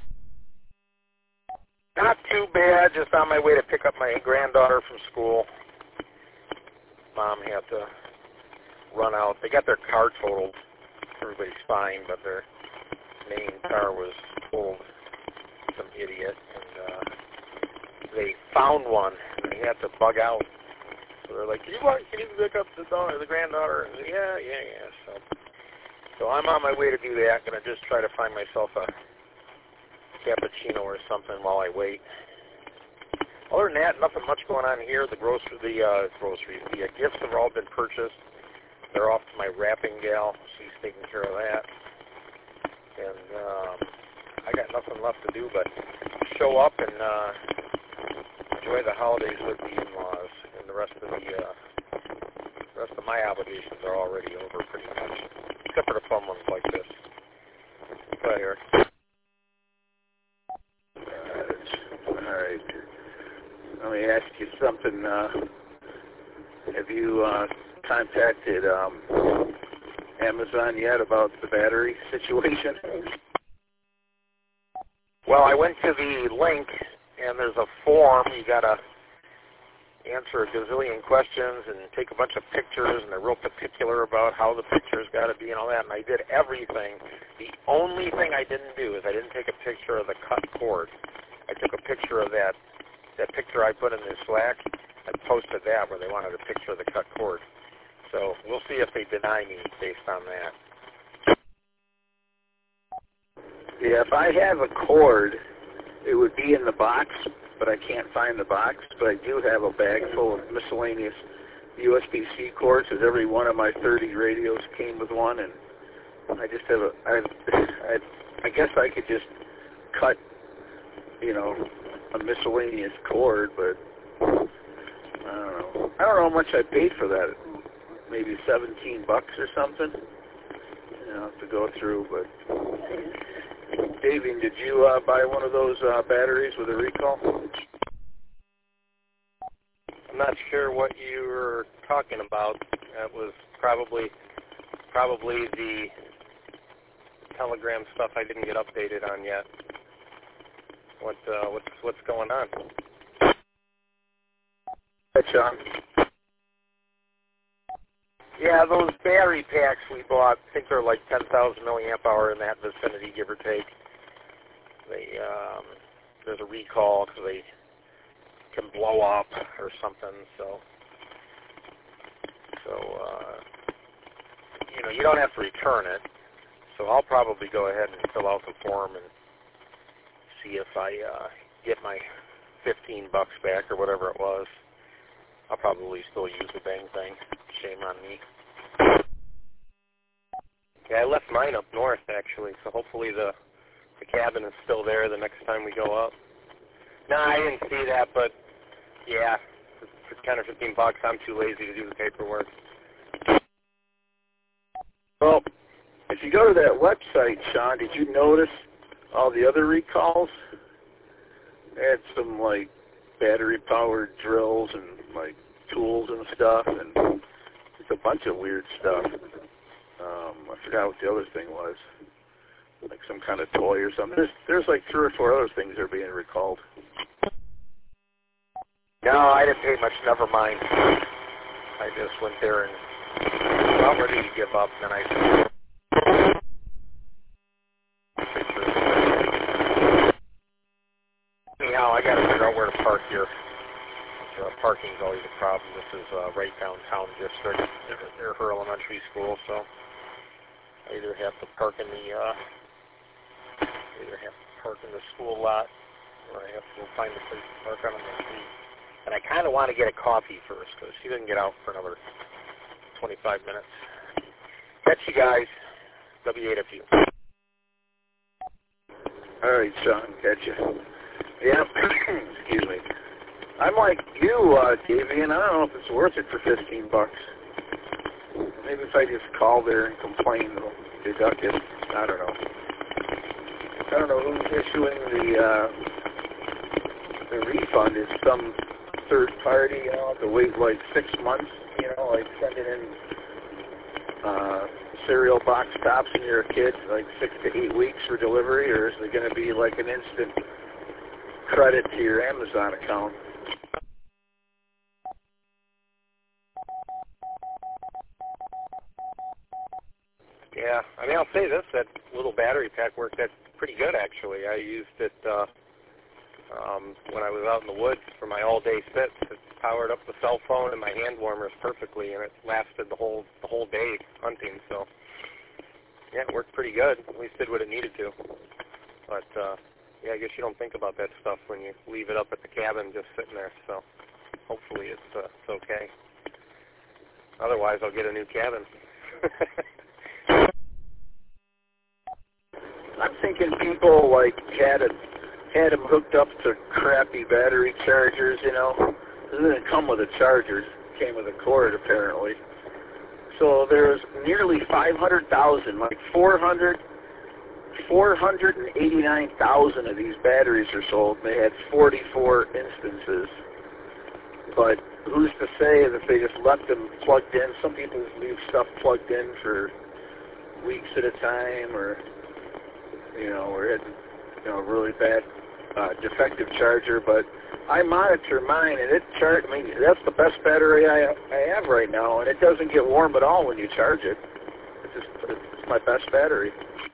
Not too bad. Just on my way to pick up my granddaughter from school. Mom had to run out. They got their car totaled. Everybody's fine, but their main car was totaled. Some idiot, and uh, they found one, and they had to bug out. So they're like, "Can you want? Can you pick up the daughter, the granddaughter?" And yeah, yeah, yeah. So, so I'm on my way to do that. I'm gonna just try to find myself a cappuccino or something while I wait. Other than that, nothing much going on here. The grocery, the uh, groceries, the uh, gifts have all been purchased. They're off to my wrapping gal. She's taking care of that. And um, I got nothing left to do but show up and uh, enjoy the holidays with the in-laws. And the rest of the uh, rest of my obligations are already over pretty much, except for the fun ones like this. Go ahead, Eric. All right. Let me ask you something. Uh, have you uh, contacted um, Amazon yet about the battery situation? Well, I went to the link, and there's a form. You gotta answer a gazillion questions and take a bunch of pictures, and they're real particular about how the picture's got to be and all that, and I did everything. The only thing I didn't do is I didn't take a picture of the cut cord. I took a picture of that that picture I put in the Slack. I posted that where they wanted a picture of the cut cord. So we'll see if they deny me based on that. Yeah, if I have a cord, it would be in the box, but I can't find the box. But I do have a bag full of miscellaneous U S B C cords, because every one of my thirty radios came with one, and I just have a, I, I, I guess I could just cut, you know, a miscellaneous cord, but I don't know. I don't know how much I paid for that. Maybe seventeen bucks or something. You know, to go through, but Davian, did you uh, buy one of those uh, batteries with a recall? I'm not sure what you were talking about. That was probably probably the Telegram stuff I didn't get updated on yet. What uh, what's what's going on? Hey, Sean. Yeah, those battery packs we bought, I think they're like ten thousand milliamp hour in that vicinity, give or take. They um, there's a recall because they can blow up or something. So, so uh, you know, you don't have to return it. So I'll probably go ahead and fill out the form and see if I uh, get my fifteen bucks back or whatever it was. I'll probably still use the dang thing. Shame on me. Yeah, I left mine up north actually, so hopefully the the cabin is still there the next time we go up. No, I didn't see that, but yeah, for, for ten or fifteen bucks, I'm too lazy to do the paperwork. Well, if you go to that website, Sean, did you notice all the other recalls? They had some, like, battery-powered drills and, like, tools and stuff, and just a bunch of weird stuff. Um, I forgot what the other thing was. Like some kind of toy or something. There's, there's like three or four other things that are being recalled. No, I didn't pay much. Never mind. I just went there and about ready to give up, and then I anyhow, I got to figure out where to park here. Uh, parking's always a problem. This is uh, right downtown district near her elementary school, so I either have to park in the uh, either have to park in the school lot, or I have to go find a place to park on the street. And I kind of want to get a coffee first because she didn't get out for another twenty-five minutes. Catch you guys. W eight F U. All right, Sean, catch you. Yeah, excuse me. I'm like you, uh, Davey, and I don't know if it's worth it for fifteen bucks. Maybe if I just call there and complain, they'll deduct it. I don't know. I don't know who's issuing the uh, the refund. Is some third party, you know, have to wait like six months, you know, like sending in uh, cereal box tops and you're a kid, like six to eight weeks for delivery, or is it going to be like an instant credit to your Amazon account? Yeah, I mean, I'll say this, that little battery pack worked that pretty good, actually. I used it uh, um, when I was out in the woods for my all-day sits. It powered up the cell phone and my hand warmers perfectly, and it lasted the whole the whole day hunting. So, yeah, it worked pretty good. At least did what it needed to. But, uh, yeah, I guess you don't think about that stuff when you leave it up at the cabin just sitting there. So, hopefully it's, uh, it's okay. Otherwise, I'll get a new cabin. I'm thinking people like had it, had them hooked up to crappy battery chargers, you know. It didn't come with a charger; it came with a cord, apparently. So there's nearly five hundred thousand, like four hundred, four hundred eighty-nine thousand of these batteries are sold. They had forty-four instances. But who's to say that if they just left them plugged in? Some people leave stuff plugged in for weeks at a time, or you know, or had, you know, a really bad uh, defective charger. But I monitor mine, and it chart. I mean, that's the best battery I I have right now, and it doesn't get warm at all when you charge it. It's just it's my best battery.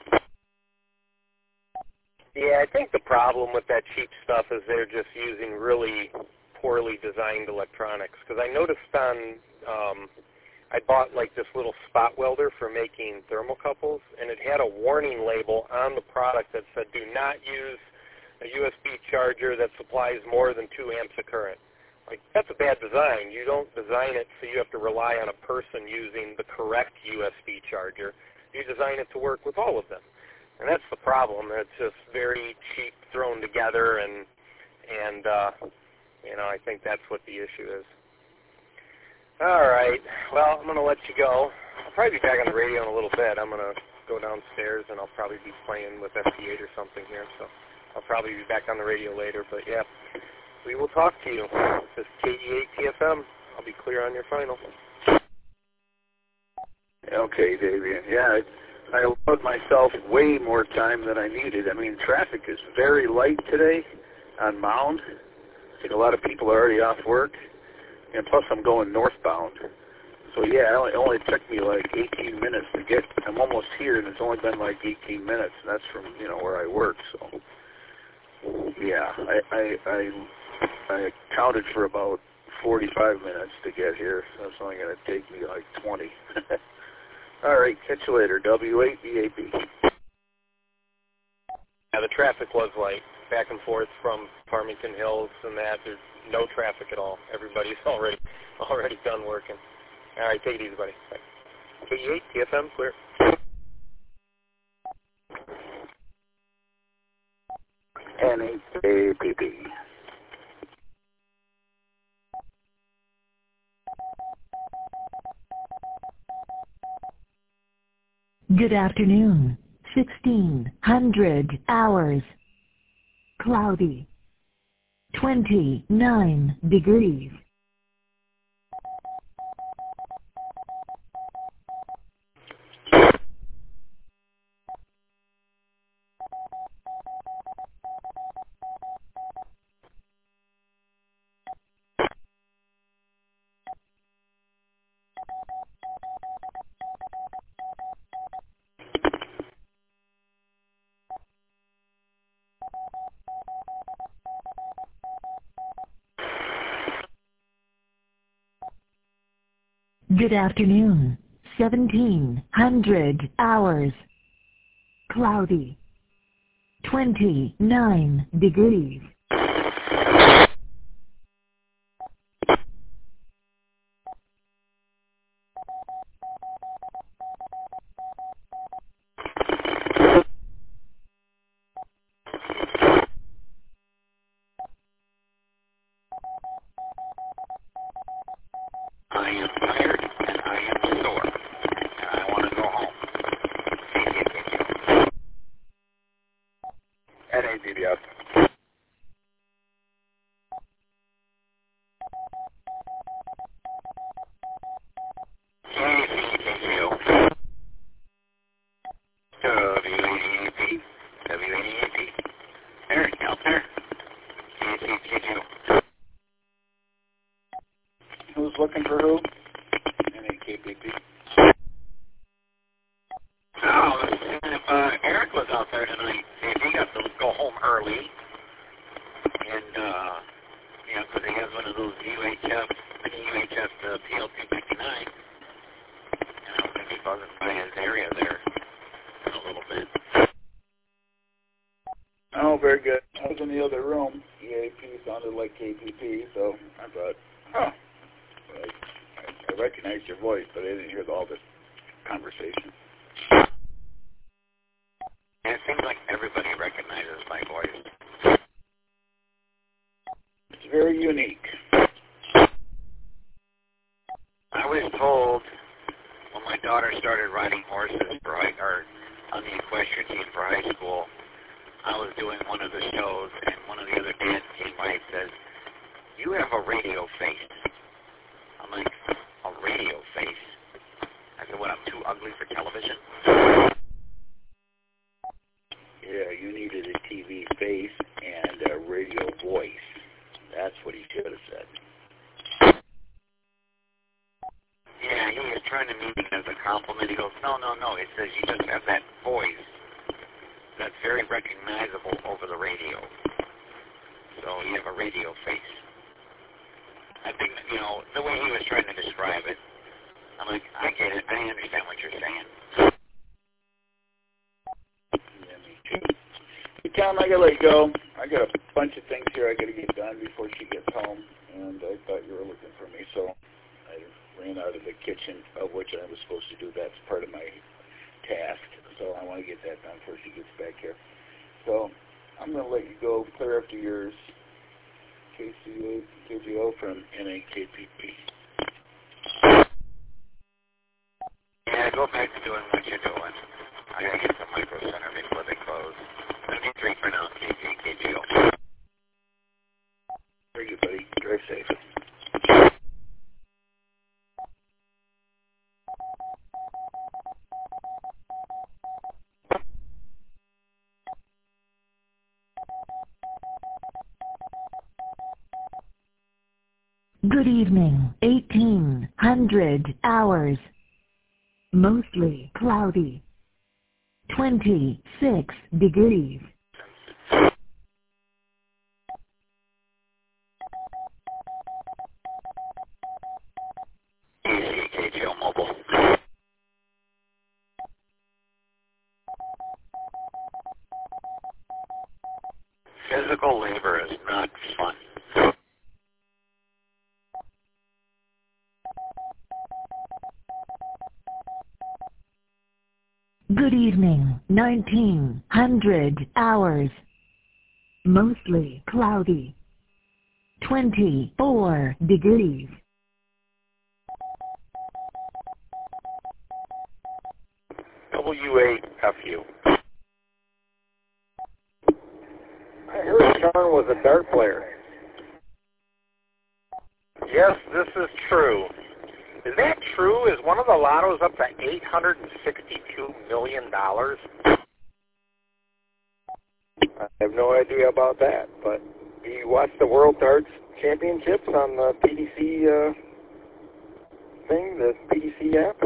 Yeah, I think the problem with that cheap stuff is they're just using really poorly designed electronics. Because I noticed on, um, I bought like this little spot welder for making thermocouples, and it had a warning label on the product that said, do not use a U S B charger that supplies more than two amps of current. Like, that's a bad design. You don't design it so you have to rely on a person using the correct U S B charger. You design it to work with all of them. And that's the problem. It's just very cheap thrown together, and, and uh, you know, I think that's what the issue is. All right. Well, I'm going to let you go. I'll probably be back on the radio in a little bit. I'm going to go downstairs, and I'll probably be playing with F T eight or something here, so I'll probably be back on the radio later. But, yeah, we will talk to you. This is K E eight T F M. I'll be clear on your final. Okay, Davian. Yeah, I allowed myself way more time than I needed. I mean, traffic is very light today on Mound. I think a lot of people are already off work. And plus, I'm going northbound. So, yeah, it only, it only took me like eighteen minutes to get. I'm almost here, and it's only been like eighteen minutes. And that's from, you know, where I work. So, yeah, I, I, I, I counted for about forty-five minutes to get here. So it's only going to take me like twenty. All right, catch you later. W eight B A B. Yeah, the traffic was light, back and forth from Farmington Hills and that. There's no traffic at all. Everybody's already already done working. All right, take it easy, buddy. Bye. K E eight, T F M, clear. N eight A B B. Good afternoon. sixteen hundred hours. Cloudy. twenty-nine degrees. Good afternoon. seventeen hundred hours. Cloudy. twenty-nine degrees. I am tired and I am sore, and I want to go home. N A D B S. K C K U. W eighty-eight P. W eighty-eight P. There, out there. K C K U. Who's looking for who? N A K B B. Oh, I was seeing if uh, Eric was out there tonight. See if he got to go home early. And, uh, you know, because he has one of those U H F, mini U H F uh, P L two fifty-nine. And I was going to be buzzing by his area there in a little bit. Oh, very good. I was in the other room. E A P sounded like K P P, so I thought, oh. I, I recognized your voice, but I didn't hear all this conversation. And it seems like everybody recognizes my voice. It's very unique. I was told when my daughter started riding horses for high, or on the equestrian team for high school, I was doing one of the shows, and one of the other dads came by and says, "You have a radio face." I'm like, "A radio face?" I said, "What, I'm too ugly for television?" Yeah, you needed a T V face and a radio voice. That's what he should have said. Yeah, he was trying to mean it as a compliment. He goes, no, no, no. He says you just have that voice that's very recognizable over the radio. So you have a radio face. I think, you know, the way he was trying to describe it, I'm like, I get it. I understand what you're saying. Yeah, me too. Hey, Tom, I got to let you go. I got a bunch of things here I got to get done before she gets home, and I thought you were looking for me, so I ran out of the kitchen, of which I was supposed to do. That's part of my task, so I want to get that done before she gets back here. So I'm going to let you go. Clear after yours. K C O from N A K P P. Yeah, go back to doing what you're doing. I gotta get to Micro Center before they close. seventy-three for now, K G, K G O. Very good, buddy. Drive safe. Good evening, eighteen hundred hours. Mostly cloudy. twenty-six degrees. Easy, K G O Mobile. Physical labor is not fun. Good evening, nineteen hundred hours. Mostly cloudy. twenty-four degrees. W A F U. I heard Sean was a dart player. Yes, this is true. Is that true? Is one of the lottos up to eight hundred sixty-two million dollars? I have no idea about that, but do you watch the World Darts Championships on the P D C uh, thing, the P D C app?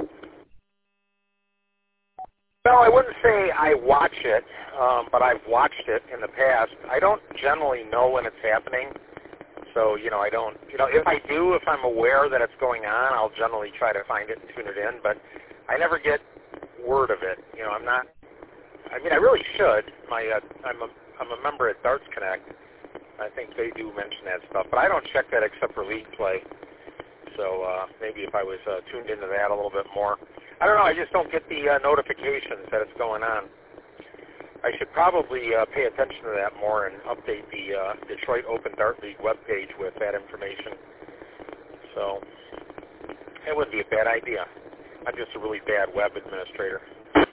No, I wouldn't say I watch it, um, but I've watched it in the past. I don't generally know when it's happening. So, you know, I don't, you know, if I do, if I'm aware that it's going on, I'll generally try to find it and tune it in, but I never get word of it. You know, I'm not, I mean, I really should. My, uh, I'm a, I'm a member at Darts Connect. I think they do mention that stuff, but I don't check that except for league play. So uh, maybe if I was uh, tuned into that a little bit more. I don't know, I just don't get the uh, notifications that it's going on. I should probably uh, pay attention to that more and update the uh, Detroit Open Dart League webpage with that information. So it wouldn't be a bad idea. I'm just a really bad web administrator.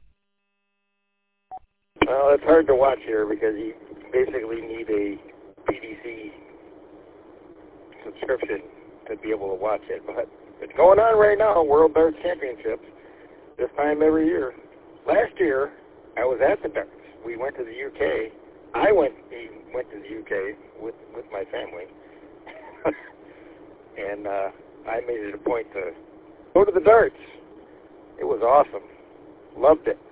Well, it's hard to watch here because you basically need a P D C subscription to be able to watch it. But it's going on right now, World Darts Championships, this time every year. Last year, I was at the Darts. We went to the U K. I went went to the U K with, with my family. and uh, I made it a point to go to the Darts. It was awesome. Loved it.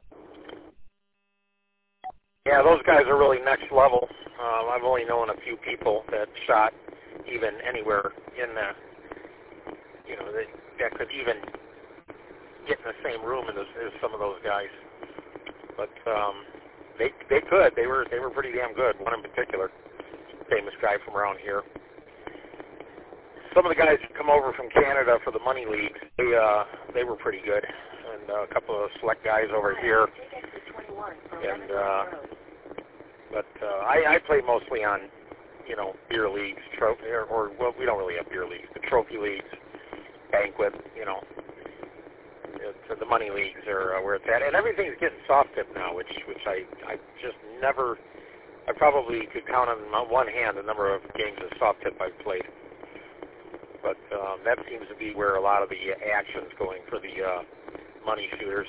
Yeah, those guys are really next level. Um, I've only known a few people that shot even anywhere in the, you know, that, that could even get in the same room as, as some of those guys. But um, they they could. They were they were pretty damn good. One in particular, famous guy from around here. Some of the guys that come over from Canada for the money leagues, they uh, they were pretty good, and uh, a couple of select guys over here. And uh, but uh, I, I play mostly on, you know, beer leagues, trophy, or, or well, we don't really have beer leagues, but trophy leagues, banquet, you know. It's, the money leagues are uh, where it's at, and everything's getting soft tip now, which which I I just never. I probably could count on one hand the number of games of soft tip I've played. But um, that seems to be where a lot of the action's going for the uh, money shooters.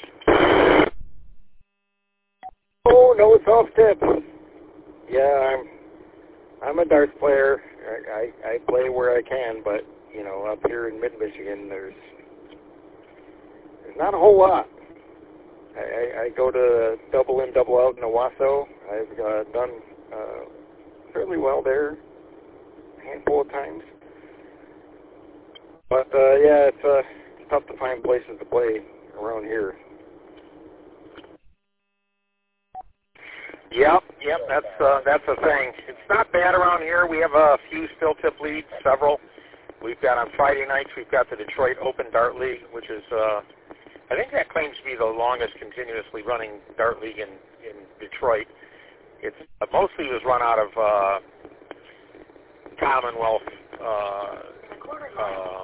Oh, no soft tip. Yeah, I'm I'm a darts player. I, I, I play where I can, but, you know, up here in mid-Michigan, there's, there's not a whole lot. I, I, I go to double in, double out in Owasso. I've uh, done uh, fairly well there a handful of times. But, uh, yeah, it's uh, tough to find places to play around here. Yep, yep, that's uh, that's the thing. It's not bad around here. We have a few still tip leagues, several. We've got on Friday nights, we've got the Detroit Open Dart League, which is, uh, I think that claims to be the longest continuously running dart league in, in Detroit. It's uh, mostly was run out of uh, Commonwealth uh, um,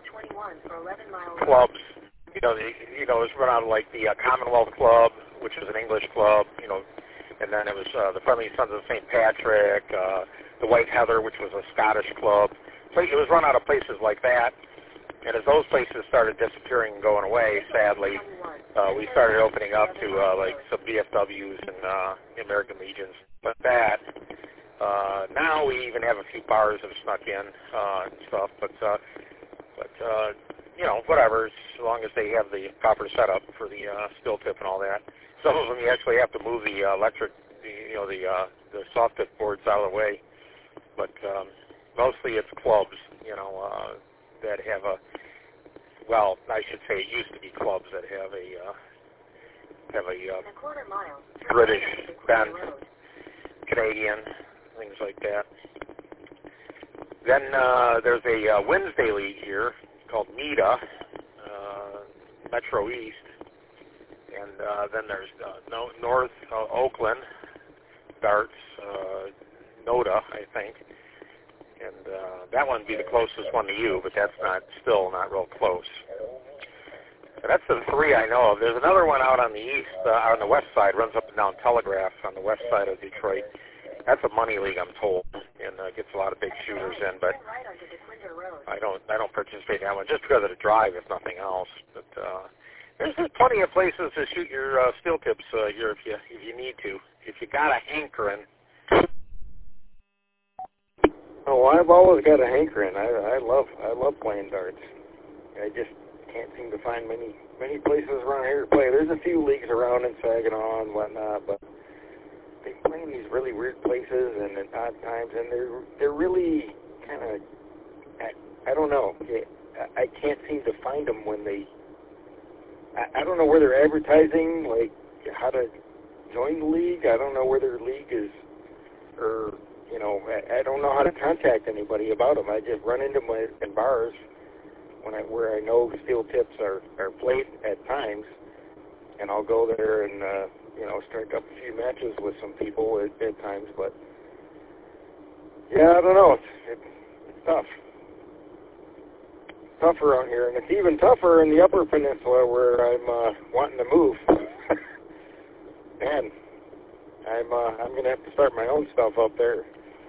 clubs. You know, the, you know, it was run out of like the uh, Commonwealth Club, which is an English club, you know, and then it was uh, the Friendly Sons of Saint Patrick, uh, the White Heather, which was a Scottish club. So it was run out of places like that. And as those places started disappearing and going away, sadly, uh, we started opening up to uh, like some B F Ws and uh, American Legions, like that. Uh, now we even have a few bars that have snuck in uh, and stuff, but uh, but uh, you know, whatever, as long as they have the proper setup for the uh, still tip and all that. Some of them you actually have to move the uh, electric, the, you know, the uh, the soft tip boards out of the way. But um, mostly it's clubs, you know, uh, that have a, well, I should say it used to be clubs that have a uh, have a uh, British bent, Canadian, things like that. Then uh, there's a uh, Wednesday league here called MEDA, uh, Metro East. And uh, then there's uh, no, North uh, Oakland, Darts, uh, NODA, I think. And uh, that one would be the closest one to you, but that's not still not real close. And that's the three I know of. There's another one out on the east, uh, out on the west side, runs up and down Telegraph on the west side of Detroit. That's a money league, I'm told, and uh, gets a lot of big shooters in. But I don't, I don't participate in that one just because of the drive, if nothing else. But uh, There's plenty of places to shoot your uh, steel tips uh, here if you if you need to. If you got a hankering. Oh, I've always got a hankering. I, I love I love playing darts. I just can't seem to find many many places around here to play. There's a few leagues around in Saginaw and whatnot, but they play in these really weird places and at odd times, and they're they're really kind of I, I don't know. I can't seem to find them when they. I don't know where they're advertising, like how to join the league. I don't know where their league is, or, you know, I, I don't know how to contact anybody about them. I just run into my in bars when I where I know steel tips are, are played at times, and I'll go there and, uh, you know, strike up a few matches with some people at, at times. But, yeah, I don't know. It's, it, it's tough. Tougher around here, and it's even tougher in the Upper Peninsula where I'm uh, wanting to move. Man, I'm uh, I'm gonna have to start my own stuff up there.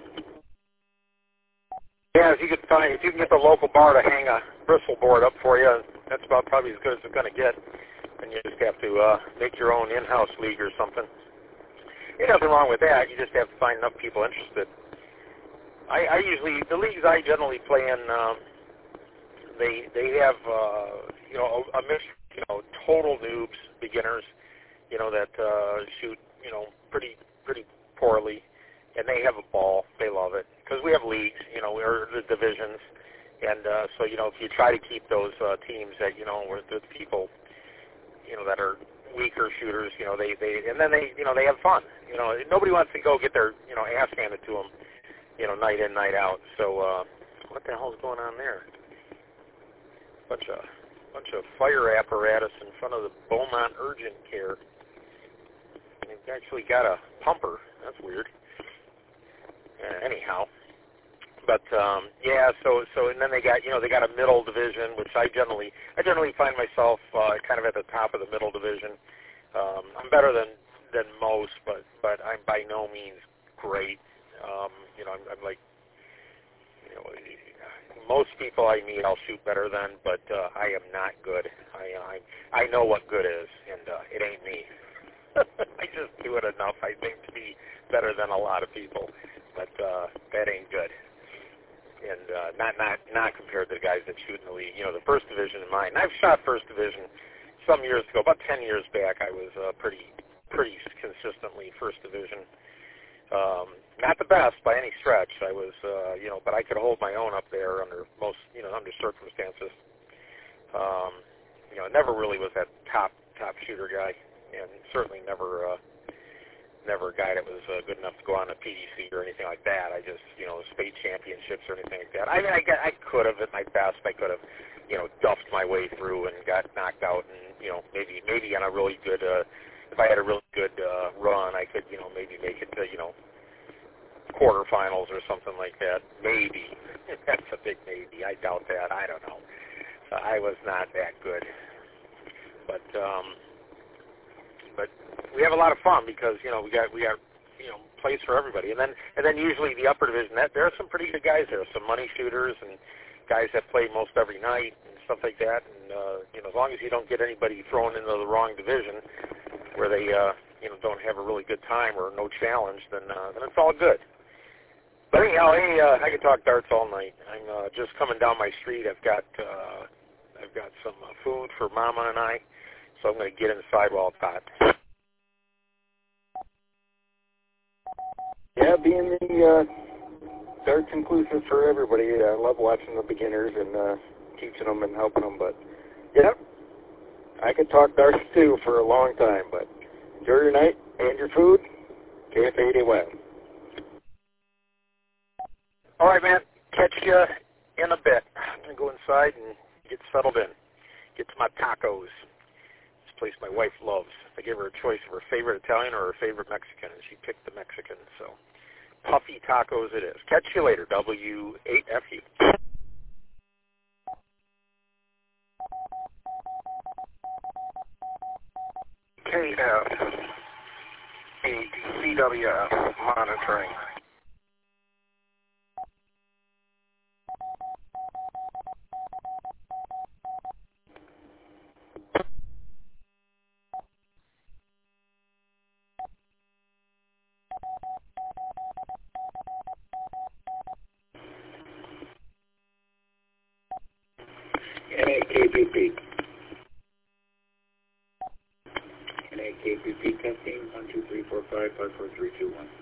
Yeah, if you could find, if you can get the local bar to hang a bristle board up for you, that's about probably as good as it's gonna get. And you just have to uh, make your own in-house league or something. Ain't nothing wrong with that. You just have to find enough people interested. I, I usually the leagues I generally play in. Um, They they have uh, you know a, a mix, you know, total noobs, beginners, you know, that uh, shoot, you know, pretty pretty poorly, and they have a ball. They love it because we have leagues, you know, we're the divisions, and uh, so you know if you try to keep those uh, teams that you know with the people, you know, that are weaker shooters, you know, they they and then they you know they have fun. You know, nobody wants to go get their you know ass handed to them, you know, night in night out. So uh, what the hell is going on there? Bunch of bunch of fire apparatus in front of the Beaumont Urgent Care. And they've actually got a pumper. That's weird. Uh, anyhow, but um, yeah. So so and then they got you know they got a middle division, which I generally I generally find myself uh, kind of at the top of the middle division. Um, I'm better than than most, but but I'm by no means great. Um, you know I'm, I'm like you know. Most people I meet, I'll shoot better than, but uh, I am not good. I, I I know what good is, and uh, it ain't me. I just do it enough, I think, to be better than a lot of people, but uh, that ain't good. and uh, not not not compared to the guys that shoot in the league. You know, the first division in mine. And I've shot first division some years ago, about ten years back. I was uh, pretty pretty consistently first division. Um, not the best by any stretch. I was, uh, you know, but I could hold my own up there under most, you know, under circumstances. Um, you know, I never really was that top top shooter guy, and certainly never. Uh, Never a guy that was uh, good enough to go on a P D C or anything like that. I just, you know, state championships or anything like that. I mean, I, I could have at my best. I could have, you know, duffed my way through and got knocked out, and you know, maybe maybe on a really good, uh, if I had a really good uh, run, I could, you know, maybe make it to, you know, quarterfinals or something like that. Maybe. That's a big maybe. I doubt that. I don't know. Uh, I was not that good, but. um But we have a lot of fun because, you know, we got we got you know place for everybody, and then and then usually the upper division, that there are some pretty good guys there, some money shooters and guys that play most every night and stuff like that. And uh, you know, as long as you don't get anybody thrown into the wrong division where they uh, you know don't have a really good time or no challenge, then uh, then it's all good. But anyhow, hey, uh, I can talk darts all night. I'm uh, just coming down my street. I've got uh, I've got some uh, food for Mama and I. So I'm going to get inside while it's hot. Yeah, being the uh, darts inclusive for everybody. I love watching the beginners and uh, teaching them and helping them. But, yeah, I could talk darts too for a long time. But enjoy your night and your food. K F A D well. All right, man. Catch you in a bit. I'm going to go inside and get settled in. Get to my tacos. Place my wife loves. I gave her a choice of her favorite Italian or her favorite Mexican, and she picked the Mexican. So, Puffy Tacos it is. Catch you later, W eight F U. K F A D C W F monitoring. N A K P P. N A K P P testing one two three four five five four three two one.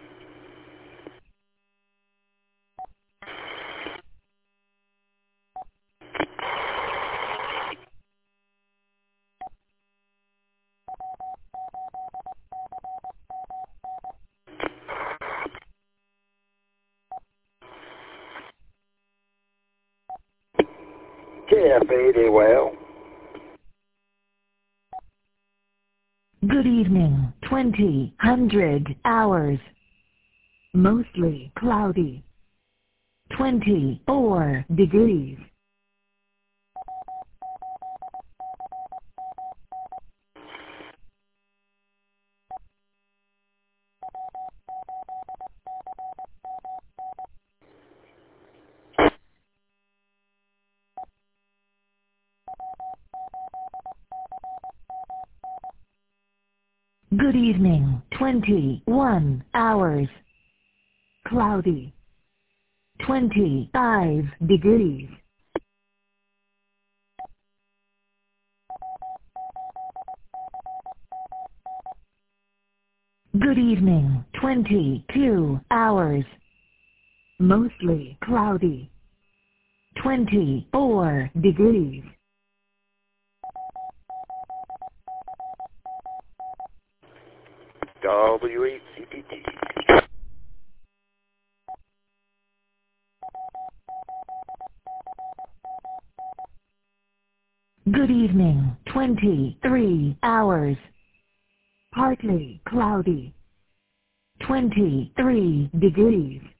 K F A D well. Good evening, twenty hundred hours. Mostly cloudy. twenty-four degrees. Good evening, twenty-one hours. Cloudy. twenty-five degrees. Good evening, twenty-two hours. Mostly cloudy. twenty-four degrees. W eight C P T. Good evening, twenty-three hours. Partly cloudy. twenty-three degrees.